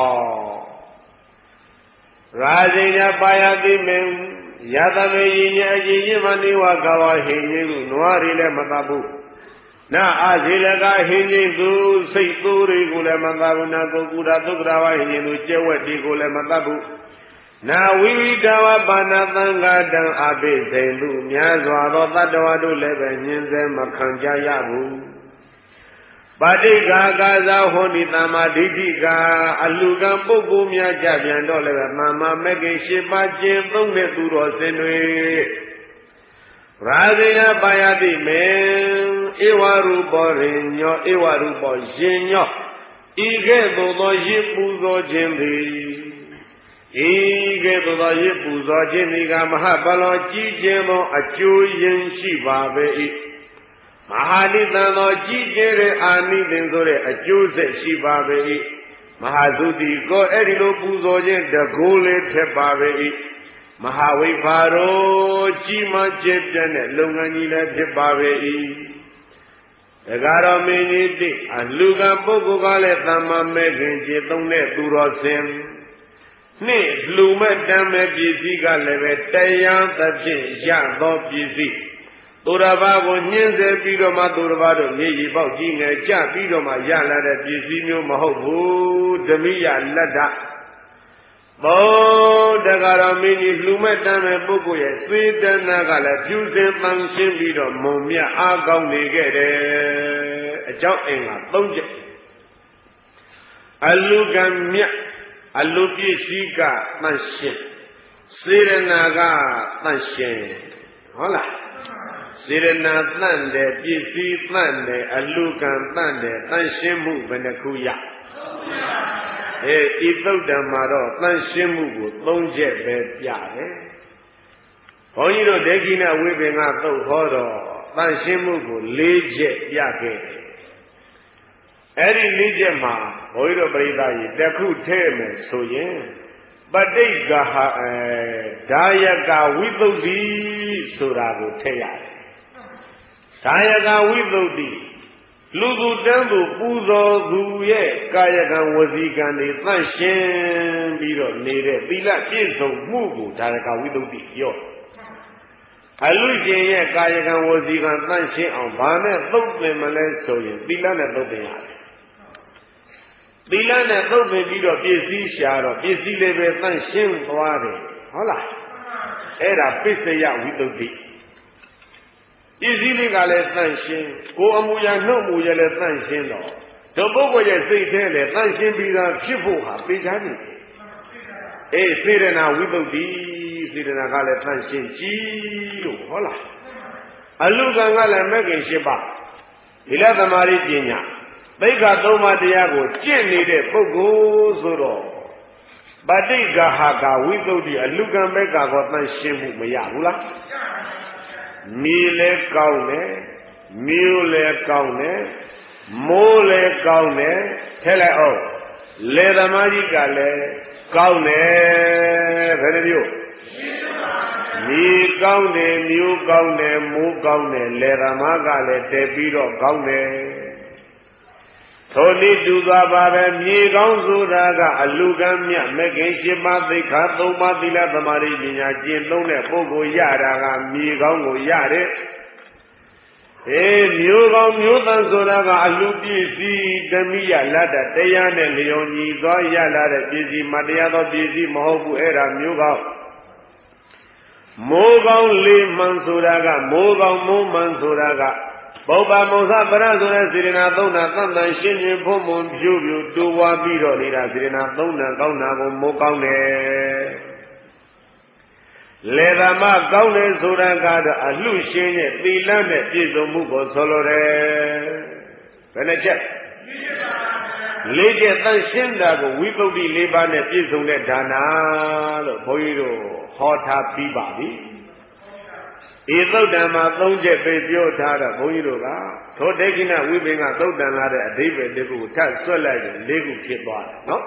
ရာဇိညာပါယတိမေယသမေယညအကြီးရင်မနိဝကဝဟိညင်းလို့နွားတွေလည်းမတတ်ဘူးနာအာဇေလကဟိညင်းသူစိတ်သူတွေကိုလည်းမတတ်ဘူးနာကုကုဒသုက္ကရာဝဟိညင်းသူကျဲဝက်တွေကိုလည်းမတတ်ဘူးနာဝိဝိတဝပါဏသံဃာတံအဘိသိလူများစွာသောတတ္တဝါတို့လည်းပဲညှင်းဆဲမခံကြရဘူးပါဋိက္ခာကာဇာဟောတိသမ္မာဒိဋ္ဌိကအလူကံပုဂ္ဂိုလ်များကြပြန်တော့လည်းသမ္မာမဂ္ဂင်၈ပါးကျင့်သုံးတဲ့သူတော်စင်တွေရာဇေယပါယတိမေဧဝရူပောရင်ညောဧဝရူပောရှင်ညောဤကဲ့သို့သောရစ်ပူဇော်ခြင်းသည်ဤကဲ့သို့သောရစ်ပူဇော်ခြင်းသည်ကမဟာဘလောကြီးခြင်းသောအကျိုးရင်းရှိပါပေ၏မဟာနိသံသောကြီးကျယ်တဲ့အာနိသင်ဆိုတဲ့အကျိုးဆက်ရှိပါပေ၏မဟာသုတိကိုအဲ့ဒီလိုပူဇော်ခြင်းတကိုးလေးထက်ပါပေ၏မဟာဝိဖာရောကြီးမားကျယ်ပြန့်တဲ့လုပ်ငန်းကြီးလည်းဖြစ်ပါပေ၏တကားတော်မင်းကြီးတိအလူကပုဂ္ဂိုလ်ကလည်းသမ္မာမဲ့ခင်ကျေသုံးတဲ့သူတော်စင်နှစ်လူမဲ့တမ်းမဲ့ပစ္စည်းကလည်းပဲတရားသဖြင့်ရသောပစ္စည်းသူတစ်ပါးကိုညှင်းဆဲပြီးတော့မှသူတစ်ပါးတို့မြေကြီးပေါက်ကြီးငယ်ကြပြီးတော့မှရလာတဲ့ပစ္စည်းမျိုးမဟုတ်ဘူးဓမိယလက်ထဘောတကားတော်မင်းကြီးလူမဲ့တမ်းမဲ့ပုဂ္ဂိုလ်ရဲ့စေတနာကလည်းပြုစင်ပန်းရှင်းပြီးတော့မုံမြတ်အားကောင်းနေခဲ့တယ်အကြောင်းအင်္ဂါ၃ချက်အလူကံမြတ်အလူပစ္စည်းကတန့်ရှင်းစေရနာကတန့်ရှင်းဟုတ်လားစေရနာတန့်တယ်ပစ္စည်းတန့်တယ်အလူကံတန့်တယ်တန့်ရှင်းမှုဘယ်နှခုရဤသုတ်တံမှာတော့တန့်ရှင်းမှုကို၃ချက်ပဲပြတယ်ဘုန်းကြီးတို့ဒေဂိနဝိပင်ကသုတ်ဟောတော့တန့်ရှင်းမှုကို၄ချက်ပြခဲ့တယ်အဲ့ဒီ၄ချက်မှာဘုန်းကြီးတို့ပရိသတ်ကြီးတစ်ခုထည့်မယ်ဆိုရင်ပဋိက္ခဟဒါယကဝိသုဒ္ဓိဆိုတာကိုထည့်ရတယ်ဒါယကဝိသုဒ္ဓိလူသူတန်းသူပူဇော်သူရဲ့ကာယကံဝစီကံတွေသန့်ရှင်းပြီးတော့နေတဲ့သီလပြည့်စုံမှုကိုဒါယကဝိသုဒ္ဓိပြောအလူရှင်ရဲ့ကာယကံဝစီကံသန့်ရှင်းအောင်ဘာနဲ့သုတ်ပင်မလဲဆိုရင်သီလနဲ့သုတ်ပင်ရတယ်သီလနဲ့သုတ်ပင်ပြီးတော့ပစ္စည်းရှာတော့ပစ္စည်းလေးပဲသန့်ရှင်းသွားတယ်ဟုတ်လားအဲ့ဒါပစ္စယဝိသုဒ္ဓိပစ္စည်းလေးကလည်းသန့်ရှင်းကိုယ်အမူအရာနှုတ်မူရလည်းသန့်ရှင်းတော့ဒီပုဂ္ဂိုလ်ရဲ့စိတ်ထဲလည်းသန့်ရှင်းပြီးသားဖြစ်ဖို့ဟာပေချာနေတယ်အေးစေရနာဝိသုဒ္ဓိစေရနာကလည်းသန့်ရှင်းကြည်လို့ဟုတ်လားအလူကံကလည်းမဂ္ဂင်၈ပါးဒီလသမารိပညာသိက္ခာ၃ပါးတရားကိုကျင့်နေတဲ့ပုဂ္ဂိုလ်ဆိုတော့ပဋိက္ခဟာကဝိသုဒ္ဓိအလူကံဘက်ကကောသန့်ရှင်းမှုမရဘူးလားမြေလည်းကောင်းတယ်မြို့လည်းကောင်းတယ်မိုးလည်းကောင်းတယ်ထဲလိုက်အောင်လေသမားကြီးကလည်းကောင်းတယ်ဘယ်လိုမျိုးမြေကောင်းတယ်မြို့ကောင်းတယ်မိုးကောင်းတယ်လေသမားကလည်းတည်ပြီးတော့ကောင်းတယ်ထိုနည်းတူသွားပါပဲမြေကောင်းဆိုတာကအလူကံမြတ်မဂ္ဂင်၈ပါးသိက္ခာ၃ပါးသီလသမာဓိပညာကျင့်သုံးတဲ့ပုဂ္ဂိုလ်ရတာကမြေကောင်းကိုရတယ်မျိုးကောင်းမျိုးသန့်ဆိုတာကအလူပစ္စည်းဓမိယလတ္တတရားနဲ့လျော်ညီသောရလာတဲ့ပစ္စည်းမတရားသောပစ္စည်းမဟုတ်ဘူးအဲ့ဒါမျိုးကောင်းမိုးကောင်းလေးမှန်ဆိုတာကမိုးကောင်းမိုးမှန်ဆိုတာကပုပ္ပမုသပရဆိုတဲ့စေရနာသုံးနာသံတန်ရှင်းရှင်းဖုံဖုံဖြူဖြူတူဝါပြီးတော့နေတာစေရနာသုံးနာကောင်းတာကိုမိုးကောင်းတယ်လေသမကောင်းတယ်ဆိုတာကတော့အလှရှင်းတဲ့သီလနဲ့ပြည့်စုံမှုကိုဆိုလိုတယ်ဘယ်နှချက်လေးချက်တန်ရှင်းတာကိုဝိသုဒ္ဓိ၄ပါးနဲ့ပြည့်စုံတဲ့ဒါနာလို့ဘုန်းကြီးတို့ဟောထားပြီးပါပြီဤသုတ်တံမှာ၃ချက်ပဲပြောထားတော့ဘုန်းကြီးတို့ကသောဒိဋ္ဌိနဝိပင်ကသုတ်တံလာတဲ့အဓိပ္ပာယ်တစ်ခုထပ်ဆွတ်လိုက်ရင်၄ခုဖြစ်သွားတယ်နော်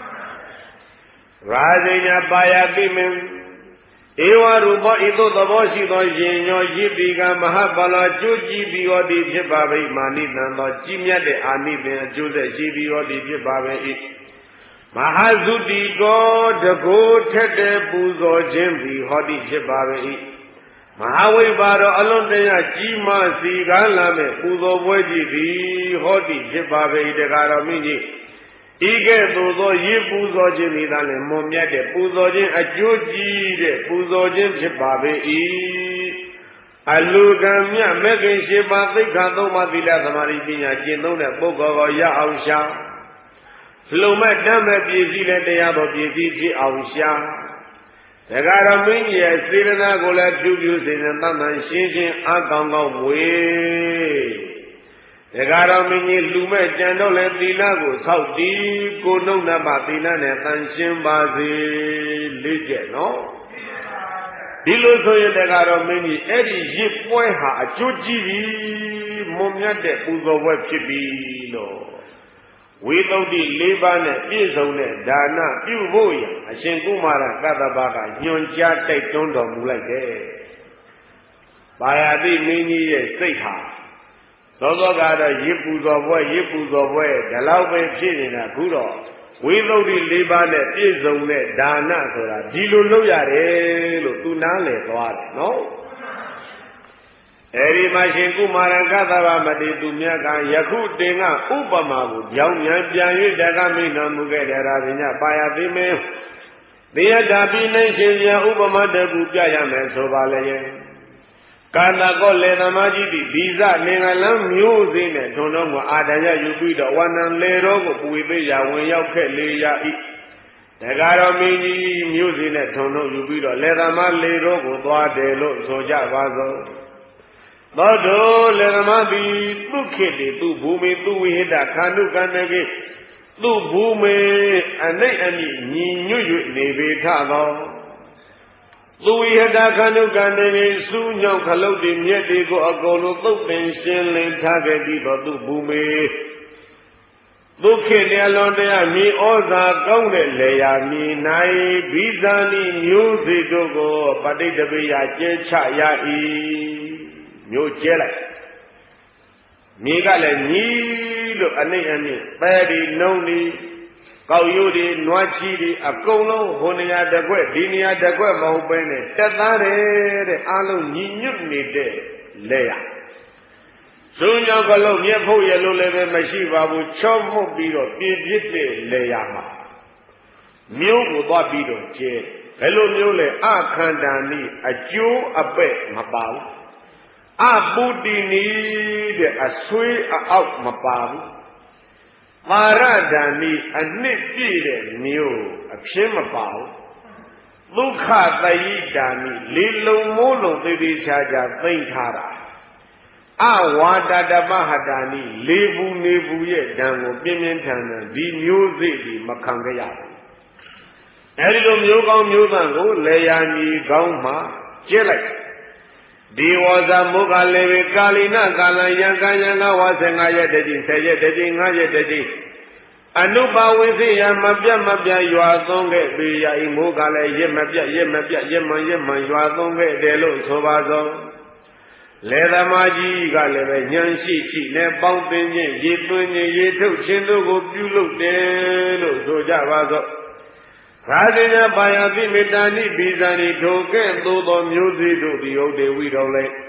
ရာဇိညာပါယတိမင်းဧဝရူပဤသို့သဘောရှိသောရင်ညောရစ်တိကမဟာပါလောကျိုးကြည့်ပြီးဟောသည်ဖြစ်ပါ၏မာနိတံသောကြီးမြတ်တဲ့အာနိသင်အကျိုးဆက်ရှိပြီးဟောသည်ဖြစ်ပါ၏မဟာသုတိကောတကိုထက်တဲ့ပူဇော်ခြင်းပြီးဟောသည်ဖြစ်ပါ၏မဟာဝိပါရောအလွန်တရာကြီးမားစီကားလာမဲ့ပူဇော်ပွဲကြီးသည်ဟောသည်ဖြစ်ပါ၏တကားတော်မင်းကြီးဤကဲ့သို့သောရည်ပူဇော်ခြင်းဤသာလည်းမွန်မြတ်တဲ့ပူဇော်ခြင်းအကျိုးကြီးတဲ့ပူဇော်ခြင်းဖြစ်ပါပေ၏အလူကံမြတ်မဲ့ခင်ရှိပါသိက္ခာသုံးပါးသီလသမာဓိပညာကျင့်သုံးတဲ့ပုဂ္ဂိုလ်ကိုရအောင်ရှာလုံမဲ့တမ်းမဲ့ပြည့်စည်တဲ့တရားတော်ပြည့်စည်ဖြစ်အောင်ရှာတကားတော်မင်းကြီးရဲ့စေတနာကိုလည်းဖြူဖြူစင်စင်တန်တန်ရှင်းရှင်းအကောင်းကောင်းဝေတကားတော်မင်းကြီးလူမဲ့ကြံတော့လဲသီလကိုဆောက်တည်ကိုနှုတ်နှပါသီလနဲ့တန်ရှင်းပါစေလေးချက်နော်ဒီလိုဆိုရင်တကားတော်မင်းကြီးအဲ့ဒီရစ်ပွဲဟာအကျိုးကြီးပြီမွန်မြတ်တဲ့ပူဇော်ပွဲဖြစ်ပြီလို့ဝိသုဒ္ဓိ၄ပါးနဲ့ပြည့်စုံတဲ့ဒါနပြုဖို့ရအရှင်ကုမာရကတ္တဗကညွှန်ကြားတိုက်တွန်းတော်မူလိုက်တယ်။ပါယတိမင်းကြီးရဲ့စိတ်ဟာသောသောကတော့ရစ်ပူဇော်ပွဲဒီလောက်ပဲဖြစ်နေတာခုတော့ဝိသုဒ္ဓိ၄ပါးနဲ့ပြည့်စုံတဲ့ဒါနဆိုတာဒီလိုလုပ်ရတယ်လို့သူနားလည်သွားတယ်နော်။အဲဒီမှာရှင်ကုမာရကသဗ္ဗမတိသူမြတ်ကယခုတင်ကဥပမာကိုကြောင်းမြန်ပြန်၍တက္ကမိတော်မူခဲ့တဲ့ရာဇညပါယသိမင်းသေယတာပိနှိရှင်ရဥပမာတကူပြရမယ်ဆိုပါလေရဲ့ကာလကောလေသမားကြီးသည်ဗီဇလင်္ကလန်းမျိုးစေ့နဲ့ထွန်တော်ကိုအာဒရယူပြီးတော့ဝန္နံလေတော်ကိုပူဝေပေးရဝင်ရောက်ခဲ့လေရ၏တကားတော်မင်းကြီးမျိုးစေ့နဲ့ထွန်တော်ယူပြီးတော့လေသမားလေတော်ကိုသွားတယ်လို့ဆိုကြပါစို့သောတောလေသမားသည်သူခေတိသူဘူမိသူဝိဟိတခန္ဓုကံတကေသူဘူမိအနိတ်အနိညီညွတ်၍နေပေထသောသူဝိဟတခန္ဓုကံတကေစူးညောင်းခလုတ်တွေမြက်တွေကိုအကုန်လုံးသုတ်ပင်ရှင်းလင်းထားခဲ့ပြီးတော့သူဘူမိသူခေတအလွန်တရာမြေဩဇာကောင်းတဲ့လေယာမြေ၌ဘိဇာနိမျိုးစေ့တို့ကိုပဋိတပိယကျဲချရ၏မျိုးကျဲလိုက်မြေကလည်းညီလို့အနှိမ့်အမြင့်ပဲဒီနှုံဒီကောက်ရိုးဒီနွားချီဒီအကုန်လုံးဟိုနေရာတစ်ခွက်ဒီနေရာတစ်ခွက်မဟုတ်ပဲနဲ့တက်သားတယ်တဲ့အားလုံးညီညွတ်နေတဲ့လဲရဇုံကြောင့်ကလုံးမြက်ဖို့ရလို့လည်းပဲမရှိပါဘူးချော့မှုတ်ပြီးတော့ပြည့်ပြည့်တဲ့လဲရမှာမျိုးကိုသွားပြီးတော့ကျဲဘယ်လိုမျိုးလဲအခန္ဓာနိအကျိုးအပဲ့မပါဘူးအပုတိနီတဲ့အဆွေးအောက်မပါဘူးမာရဒာနီအနှစ်ပြည့်တဲ့မျိုးအပြင်းမပါဘူးဒုက္ခတယိတာနီလေလုံမိုးလုံသေသေးချာချာသိမ့်ထားတာအဝါဒတမဟတာနီလေဘူးနေဘူးရဲ့ဓာန်ကိုပြင်းပြင်းထန်ထန်ဒီမျိုးစိတ်ဒီမခံကြရဘူးအဲဒီလိုမျိုးကောင်းမျိုးသန့်ကိုလေယာညီကောင်းမှကျဲလိုက်ဒီဝဇမုခလေဝေကာလိနကာလယံကံယံကဝါ15ရက်တည်း10ရက်တည်း5ရက်တည်းအနုပါဝိသိယမပြတ်ရွာသွန်းခဲ့ပေရဤမိုးကလည်းရက်မပြတ်ရက်မှန်ရွာသွန်းခဲ့တယ်လို့ဆိုပါသောလေသမားကြီးကလည်းပဲဉာဏ်ရှိနဲ့ပေါင်းသိခြင်းရေသွင်းခြင်းရေထုတ်ခြင်းတို့ကိုပြုလုပ်တယ်လို့ဆိုကြပါသောရာဇိညာပါယတိမေတ္တာနိဘိဇာနိထိုကဲ့သို့သောမျိုးစေ့တို့သည်ဟုတ်တယ်ဝိတော်လဲ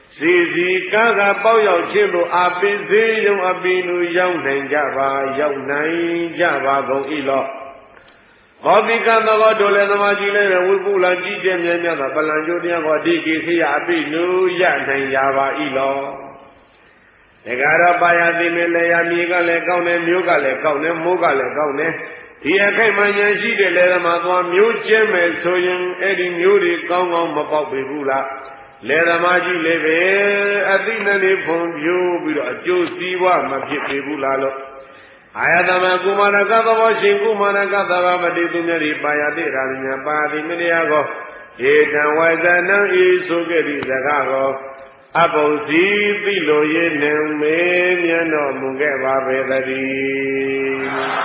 စီစီကားကပေါက်ရောက်ခြင်းတို့အပိစေယုံအပိနုရောက်နိုင်ကြပါရောက်နိုင်ကြပါကုန်၏လောဘောပိကသဘောတို့လည်းသမားကြီးလည်းဝိပုလာကြည်ကျဲမြဲမြတ်သောပလံကျိုးတရားကိုဒီကိခေယအပိနုရနိုင်ကြပါ၏လောဒါကတော့ပါရတိမေလည်းရမြေကလည်းကောင်းတယ်မျိုးကလည်းကောင်းတယ်မိုးကလည်းကောင်းတယ်ဒီအခိုက်မှဉာဏ်ရှိတဲ့လေသမားသွားမျိုးကျဲမယ်ဆိုရင်အဲ့ဒီမျိုးတွေကောင်းကောင်းမပေါက်ပေဘူးလားလေသမားကြီးလည်းပဲအသိနဲ့လေးဖွံ့ဖြိုးပြီးတော့အကျိုးစီးပွားမဖြစ်ပေဘူးလားလို့အာယတမကုမာရကသဘောရှင်ကုမာရကသဘာမတိသူမြတ်ဒီပါယတိရာဉာဏ်ပါတိမတရားကိုဧတံဝဇနံဤဆိုခဲ့သည့်စကားကိုအပုံစီသိလိုရင်းနှံမေမြတ်တော်မူခဲ့ပါပေသတည်း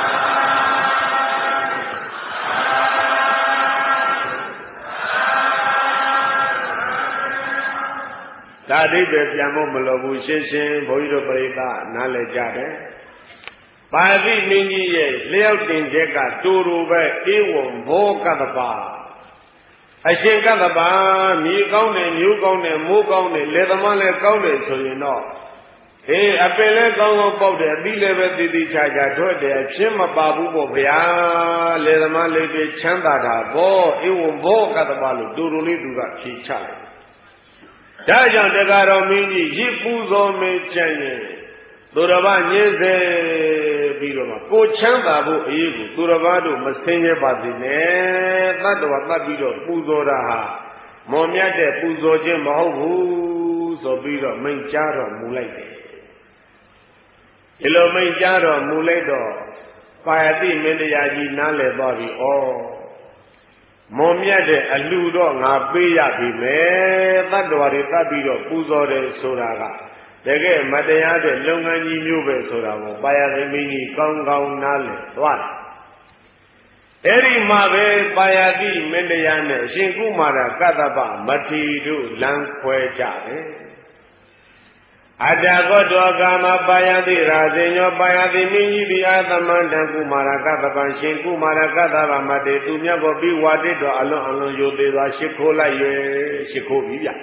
ဒါအိဗယ်ပြန်ဖို့မလိုဘူးရှင်းရှင်းဘုန်းကြီးတို့ပရိသတ်နားလည်ကြတယ်ပါဠိမင်းကြီးရဲ့လျှောက်တင်ချက်ကတူတူပဲဧဝံဘောကတ္တပါအရှင်ကတ္တပါမြေကောင်းတယ်မျိုးကောင်းတယ်မိုးကောင်းတယ်လေသမားလည်းကောင်းတယ်ဆိုရင်တော့အပင်လည်းကောင်းကောင်းပေါက်တယ်အသီးလည်းပဲတည်တည်ချာချာထွက်တယ်အဖြစ်မပါဘူးပေါ့ဗျာလေသမားလည်းပဲချမ်းသာတာဘောဧဝံဘောကတ္တပါလို့တူတူလေးသူကဖြေချလိုက်ဒါကြောင့်တရားတော်မင်းကြီးရစ်ပူဇော်မေကြံ့ရင်သူတော်ဘာညင်းစေပြီးတော့ကိုချမ်းသာဖို့အရေးကိုသူတော်ဘာတို့မဆင်းရဲပါစေနဲ့တတ္တဝါတတ်ပြီးတော့ပူဇော်တာဟာမော်မြတ်တဲ့ပူဇော်ခြင်းမဟုတ်ဘူးဆိုပြီးတော့မိန့်ကြားတော်မူလိုက်တယ်ဒီလိုမိန့်ကြားတော်မူလိုက်တော့ပါယတိမင်းတရားကြီးနားလည်သွားပြီဩမော်မြတ်တဲ့အလှတော့ငါပေးရပြီမယ်တတ္တဝါတွေတတ်ပြီးတော့ပူဇော်တယ်ဆိုတာကတကယ်မတရားတဲ့လုပ်ငန်းကြီးမျိုးပဲဆိုတာကိုပါရသမီးကြီးကောင်းကောင်းနားလည်သွားတယ်အဲ့ဒီမှာပဲပါရတိမင်းတရားနဲ့အရှင်ကုမာရကတ္တပမထေရတို့လမ်းခွဲကြတယ်အတ္တကောတောကာမပါယတိရာဇင်ညောပါယတိမင်းကြီးဒီအာသမန္တကုမာရကတ္တပရှင်ကုမာရကတ္တပမထေရသူမြတ်ကိုပြီးဝါတိတော်အလွန်ယိုသေးစွာရှ िख ိုးလိုက်၍ရှ िख ိုးပြီဗျ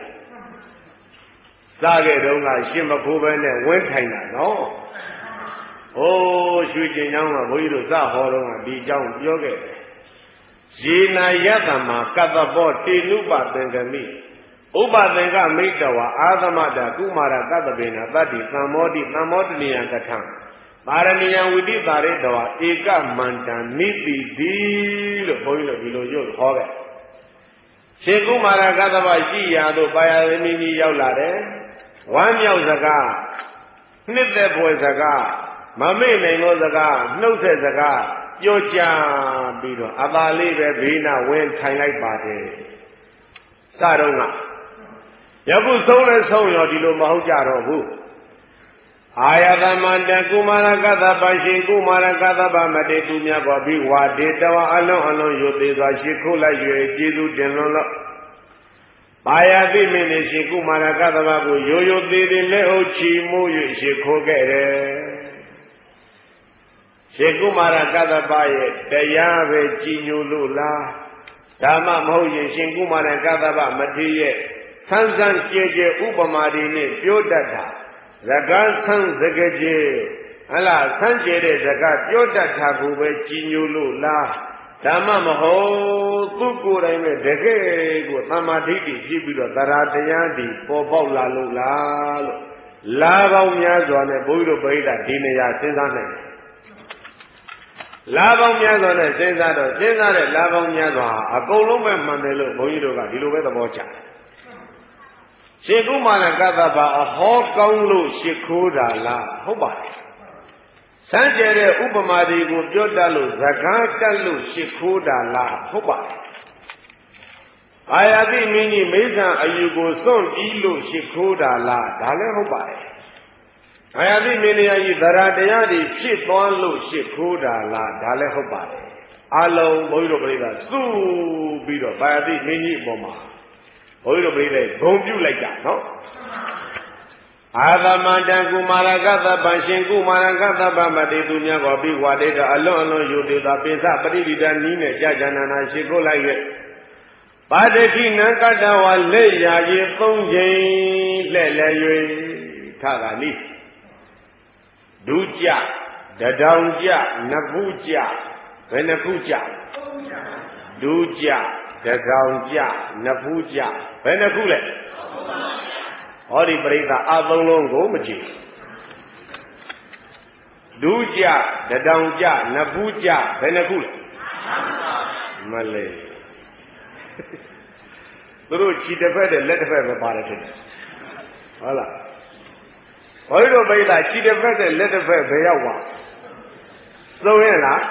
စားခဲ့တော့ကရှင်မခိုးပဲနဲ့ဝင်းထိုင်တာနော်။အိုးရွှေကျင်ကျောင်းကဘုန်းကြီးတို့စဟောတော့ကဒီကျောင်းပြောခဲ့တယ်။ရေနာယတမကတ္တဘောတေနုပသင်္ကမိဥပသင်္ကမိတ္တဝါအာသမတကုမာရကတ္တပေနတတ္တိသံမောတိသံမောတနိယကထံပါရဏိယဝိတိတာရိတဝါဧကမန္တံနိတိတိလို့ဘုန်းကြီးတို့ဒီလိုရုပ်ဟောခဲ့။ရှင်ကုမာရကတ္တဗရှိရာသို့ပါရသမီးကြီးရောက်လာတယ်။ဝမ်းမြောက်စကားနှစ်သက်ဖွယ်စကားမမေ့နိုင်သောစကားနှုတ်ဆက်စကားပြောကြပြီးတော့အသာလေးပဲဘေးနာဝင်းထိုင်လိုက်ပါတယ်စတော့ကယခုဆုံးလဲဆုံးရောဒီလိုမဟုတ်ကြတော့ဘူးအာယသမန္တကုမာရကတ္တပရှင်ကုမာရကတ္တပမတေသူမြတ်ကိုပြီးဝါဒေတဝအလုံးယုတ်သေးစွာရှ िख ိုးလိုက်၍ကျေးဇူးတင်လွန်လို့ပါယတိမင်းနဲ့ရှင်ကုမာရကတ္တပကိုရိုသေးသေးလက်အုပ်ချီမိုး၍ရှ िख ိုးခဲ့တယ်ရှင်ကုမာရကတ္တပရဲ့တရားပဲကြည်ညိုလို့လားဓမ္မမဟုတ်ရင်ရှင်ကုမာရကတ္တပမထေရရဲ့ဆန်းဆန်းကြဲကြဲဥပမာတွေနဲ့ပြောတတ်တာစကားဆန်းစကားကြဲဟလားဆန်းကြဲတဲ့စကားပြောတတ်တာကိုပဲကြည်ညိုလို့လားဓမ္မမဟုတ်သူကိုယ်တိုင်ပဲတကယ်ကိုသမာဓိတိဖြစ်ပြီးတော့တရားတရားဒီပေါ်ပေါက်လာလို့လားလို့လာပေါင်းများစွာနဲ့ဘုန်းကြီးတို့ပြိဿဒီနေရာစဉ်းစားနိုင်တယ်လာပေါင်းများစွာနဲ့စဉ်းစားတော့စဉ်းစားတဲ့လာပေါင်းများစွာအကုန်လုံးပဲမှန်တယ်လို့ဘုန်းကြီးတို့ကဒီလိုပဲသဘောကျတယ်ရှင်ကုမာရကတ္တပအဟောကောင်းလို့ရှ िख ိုးတာလားဟုတ်ပါတယ်စမ်းကြဲတဲ့ဥပမာတွေကိုပြောတတ်လို့ဇကားတတ်လို့ရှ िख ိုးတာလားဟုတ်ပါတယ်အာယတိမင်းကြီးမိစ္ဆာအယူကိုစွန့်ပြီးလို့ရှ िख ိုးတာလားဒါလည်းဟုတ်ပါတယ်အာယတိမင်းကြီးသရတရားတွေဖြစ်သွားလို့ရှ िख ိုးတာလားဒါလည်းဟုတ်ပါတယ်အလုံးဘုန်းကြီးတို့ပြိဿစုပြီးတော့အာယတိမင်းကြီးအပေါ်မှာဘုန်းကြီးတို့ပြိဿဂုဏ်ပြုလိုက်တာနော်အာသမန္တကုမာရကတ္တပရှင်ကုမာရကတ္တပမတေသူမြတ်ကိုပြီးဝါဒေတအလွန်ယုတ်သေးသာပိစပရိဒိတနီးနဲ့ကြာကြာနာနာရှ िख ိုးလိုက်၍ပါဒတိနံကတဝလက်ရာရေသုံးချိန်လက်လဲ၍ထတာနိဒုကြတတောင်ကြနှစ်ဖူးကြဘယ်နှစ်ဖူးကြဒုကြတတောင်ကြနှစ်ဖူးကြဘယ်နှစ်ဖူးလဲဟောဒီပရိသတ်အသုံးလုံးကိုမကြည့်ဒုကြတတောင်ကြနှစ်ဖူးကြဘယ်နှစ်ခုလဲမလဲသူတို့ခြေတစ်ဖက်နဲ့လက်တစ်ဖက်ပဲပါတယ်ထင်တယ်ဟုတ်လားဘုရားတို့ပိဿခြေတစ်ဖက်နဲ့လက်တစ်ဖက်ဘယ်ရောက်ပါစုံရဲ့လား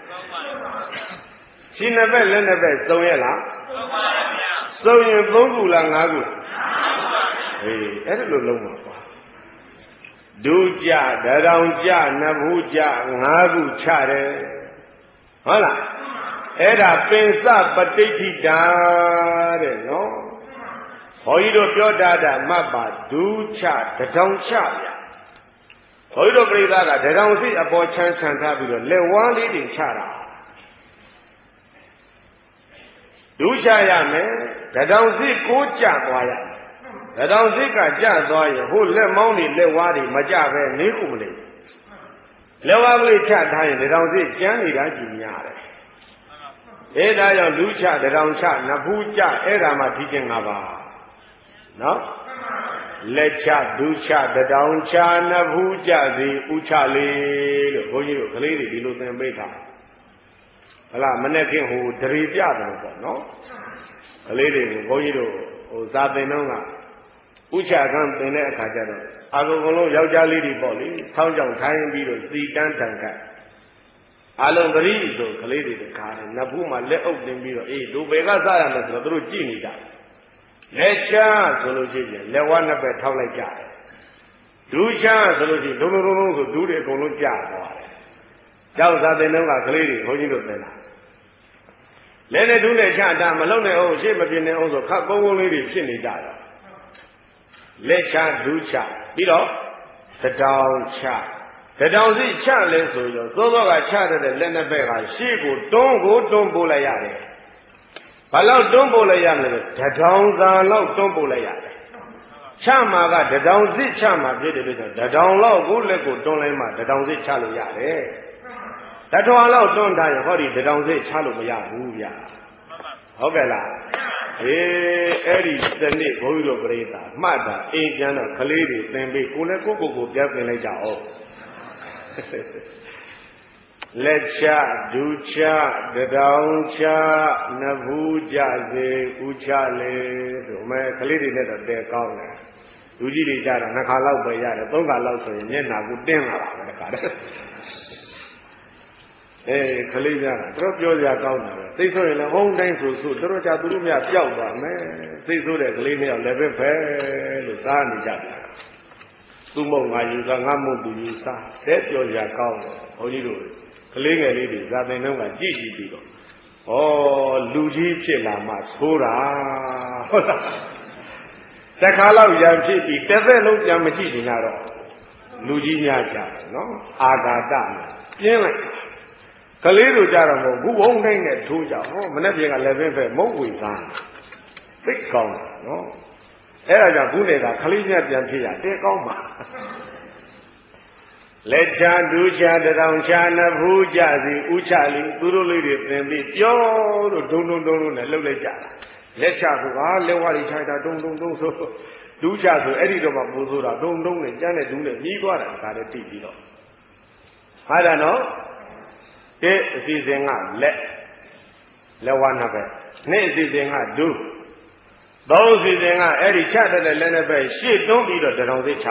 ခြေနှစ်ဖက်လက်နှစ်ဖက်စုံရဲ့လားစုံရင်၃ခုလား၅ခုအေးအဲ့ဒါလိုလုံးပါကွာဒုကြတရောင်ကြနှစ်ဖူးကြ၅ခုချတယ်ဟုတ်လားအဲ့ဒါပင်စပဋိဋ္ဌိတာတဲ့နော်ဘုန်းကြီးတို့ပြောတာမှတ်ပါဒုချတထောင်ချဗျာဘုန်းကြီးတို့ပြိဿကတထောင်စီအပေါ်ချမ်းချမ်းထားပြီးတော့လက်ဝါးလေးတွေချတာဒုချရမယ်တထောင်စီကိုကြသွားရတထောင်စီကကြသွားရင်ဟိုလက်မောင်းတွေလက်ဝါးတွေမကြပဲနေကုန်မလို့လက်ဝါးကလေးချထားရင်တထောင်စီကျန်းနေတာကြည့်များတယ်အဲ့ဒါကြောင့်လူချတထောင်ချနဖူးချအဲ့ဒါမှဒီကျင်၅ပါးနော်လက်ချဒုချတထောင်ချနဖူးချစီဥချလေးလို့ဘုန်းကြီးတို့ကလေးတွေဒီလိုသင်ပေးတာဟလားမနေ့ကဟိုဒရီပြတယ်ပေါ့နော်ကလေးတွေကိုဘုန်းကြီးတို့ဟိုစာသင်တော့ကဥချကံသင်တဲ့အခါကျတော့အာကုန်လုံးယောက်ျားလေးတွေပေါ့လေဆောင်းကြောင်ထိုင်းပြီးတော့စီတန်းတန်ခတ်အလုံးသတိဆိုကလေးတွေတခါတယ်နဖူးမှာလက်အုပ်တင်ပြီးတော့အေးတို့ဘယ်ကစားရမလဲဆိုတော့သူတို့ကြည့်နေတာလက်ချဆိုလို့ရှိရင်လက်ဝါးနှစ်ဘက်ထောက်လိုက်ကြတယ်ဒူးချဆိုလို့ရှိရင်လုံးလုံးဆိုဒူးတွေအကုန်လုံးကြသွားတယ်ကျောက်စားတဲ့နှုန်းကကလေးတွေဘုန်းကြီးတို့သင်တာလဲနဲ့ဒူးနဲ့ချတာမလုံးနဲ့အောင်ရှေ့မပြင်းနဲ့အောင်ဆိုခတ်ကုန်းကုန်းလေးတွေဖြစ်နေကြတာလက်ချဒူးချပြီးတော့တတောင်ချတတောင်စီချလဲဆိုတော့သောသောကချတဲ့လက်နှစ်ဘက်ကရှေ့ကိုတွန်းပို့လိုက်ရတယ်။ဘာလို့တွန်းပို့လိုက်ရမလဲဆိုတတောင်သာလောက်တွန်းပို့လိုက်ရတယ်။ချမှာကတတောင်စီချမှာဖြစ်တယ်လို့ဆိုတတောင်လောက်ကိုလက်ကိုတွန်းလိုက်မှတတောင်စီချလို့ရတယ်။တထောင်လောက်တွန်းထားရင်ဟောဒီတတောင်စီချလို့မရဘူးဗျာ။ဟုတ်ကဲ့လား။အဲ့ဒီစနစ်ဘုန်းကြီးတို့ပြိဿမှတ်တာအိမ်ပြန်တော့ကလေးတွေသင်ပေးကိုလည်းကိုပြန်သင်လိုက်ကြအောင်။လက်ချဒူချတတောင်ချနဖူးကြစေဥချလေဆိုမဲ့ကလေးတွေနဲ့တော့တဲကောင်းတယ်လူကြီးတွေကြတော့2ခါလောက်ပဲရတယ်3ခါလောက်ဆိုရင်မျက်နှာကိုတင်းလာတာပဲတခါတည်းကလေးများတာတို့ပြောကြကောင်းတာပဲသိဆိုရင်လည်းဟုံးတိုင်းဆိုတို့ကြသူတို့များပျောက်သွားမယ်သိဆိုတဲ့ကလေးနှစ်ယောက်လည်းပဲလို့စားနေကြတယ်သူ့မုံငါယူစားငါမုံသူယူစားတဲ့ပြောကြကောင်းတယ်ဘုန်းကြီးတို့ကလေးငယ်လေးတွေဇာသင်တော့ကကြည့်ပြီးတော့ဩလူကြီးဖြစ်လာမှဆိုးတာဟုတ်လားတခါလောက်ရံဖြစ်ပြီးတစ်သက်လုံးပြန်မကြည့်ချင်တော့လူကြီးများကြတယ်နော်အာဃာတပြင်းလိုက်ကလေးတို့ကြတော့မဟုတ်ဘူးဘုံတိုင်းနဲ့ထိုးကြဟောမနေ့ပြင်ကလည်းပဲမုံဝေစားသိကောင်းတယ်နော်အဲ့ဒါကြောင့်ခုနေကခလေးမြတ်ပြန်ဖြစ်ရတဲကောင်းပါလက်ချဒူးချတထောင်ချနဖူးကြစီဥချလီသူတို့လေးတွေသင်ပြီးပြောလို့ဒုံနဲ့လှုပ်လိုက်ကြတာလက်ချဆိုတာလက်ဝါးတွေခြိုက်တာဒုံဆိုဒူးချဆိုအဲ့ဒီတော့မှပိုးဆိုတာဒုံနဲ့ကျန်းတဲ့ဒူးနဲ့ပြီးသွားတာဒါလည်းသိပြီးတော့ဟာဒါနော်တဲ့အစီအစဉ်ကလက်ဝါးနှစ်ဘက်နေ့အစီအစဉ်ကဒူးသုံးစီစဉ်ကအဲ့ဒီချတဲ့လက်နဲ့ပဲရှေ့တွန်းပြီးတော့တထောင်စိတ်ချ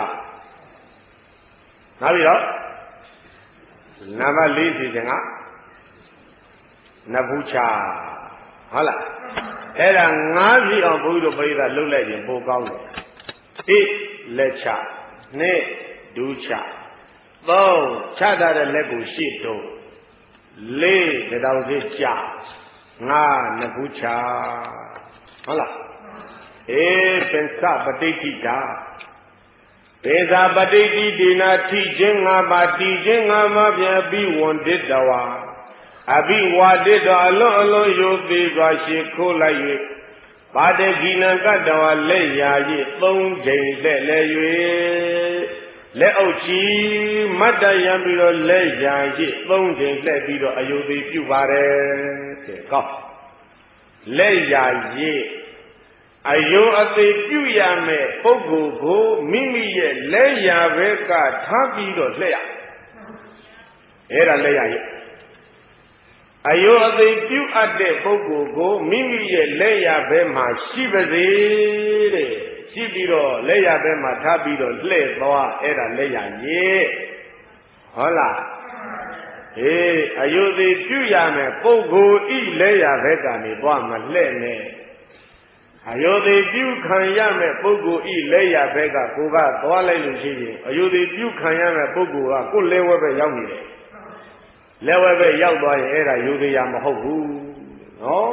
နောက်ပြီးတော့နံပါတ်4စီစဉ်ကနဖူးချဟုတ်လားအဲ့ဒါ9စီအောင်ဘုရားတို့ပရိသတ်လှုပ်လိုက်ရင်ပိုကောင်းတယ်1လက်ချ2ဒူးချ3ချတဲ့လက်ကိုရှေ့တွန်း4တထောင်စိတ်ချ5နဖူးချဟုတ်လားပင်စပဋိဋ္ဌိတာဒေသာပဋိဋ္ဌိဒေနာထိခြင်း၅ပါးတီခြင်း၅ပါးပြန်ပြီးဝန္ဒိတဝါအဘိဝါဒိတအလွန်ယုတ်သေးစွာရှိခိုးလိုက်၍ပါတဂိနံကတ္တဝလက်ရာ၍သုံးချိန်လက်လဲ၍လက်အုပ်ချီမတ်တရံပြီးတော့လက်ရာ၍သုံးချိန်လှည့်ပြီးတော့အယုသိပြုပါတယ်ကဲကောင်းလက်ရာ၍အယုအသေးပြုရမယ်ပုဂ္ဂိုလ်ကိုမိမိရဲ့လက်ရာဘက်ကထားပြီးတော့လှည့်ရအဲ့ဒါလက်ရာ၍အယုအသေးပြုအပ်တဲ့ပုဂ္ဂိုလ်ကိုမိမိရဲ့လက်ရာဘက်မှာရှိပါစေတဲ့ရှိပြီးတော့လက်ရာဘက်မှာထားပြီးတော့လှည့်သွားအဲ့ဒါလက်ရာ၍ဟုတ်လားအေးအယုအသေးပြုရမယ်ပုဂ္ဂိုလ်ဤလက်ရာဘက်ကနေသွားမလှည့်နဲ့အယုဒိပြုခံရမဲ့ပုဂ္ဂိုလ်ဤလက်ရဘက်ကကိုကသွားလိုက်လို့ရှိရင်အယုဒိပြုခံရမဲ့ပုဂ္ဂိုလ်ကကိုယ်လက်ဝဲပဲရောက်နေတယ်လက်ဝဲပဲရောက်သွားရင်အဲ့ဒါယုဒိယမဟုတ်ဘူးနော်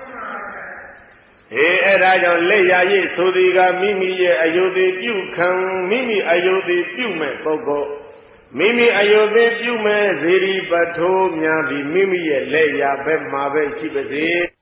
အေးအဲ့ဒါကြောင့်လက်ရရဲ့ဆိုဒီကမိမိရဲ့အယုဒိပြုခံမိမိအယုဒိပြုမဲ့ပုဂ္ဂိုလ်မိမိအယုဒိပြုမဲ့ဇေရီပထိုးများပြီးမိမိရဲ့လက်ရဘက်မှာပဲရှိပါစေ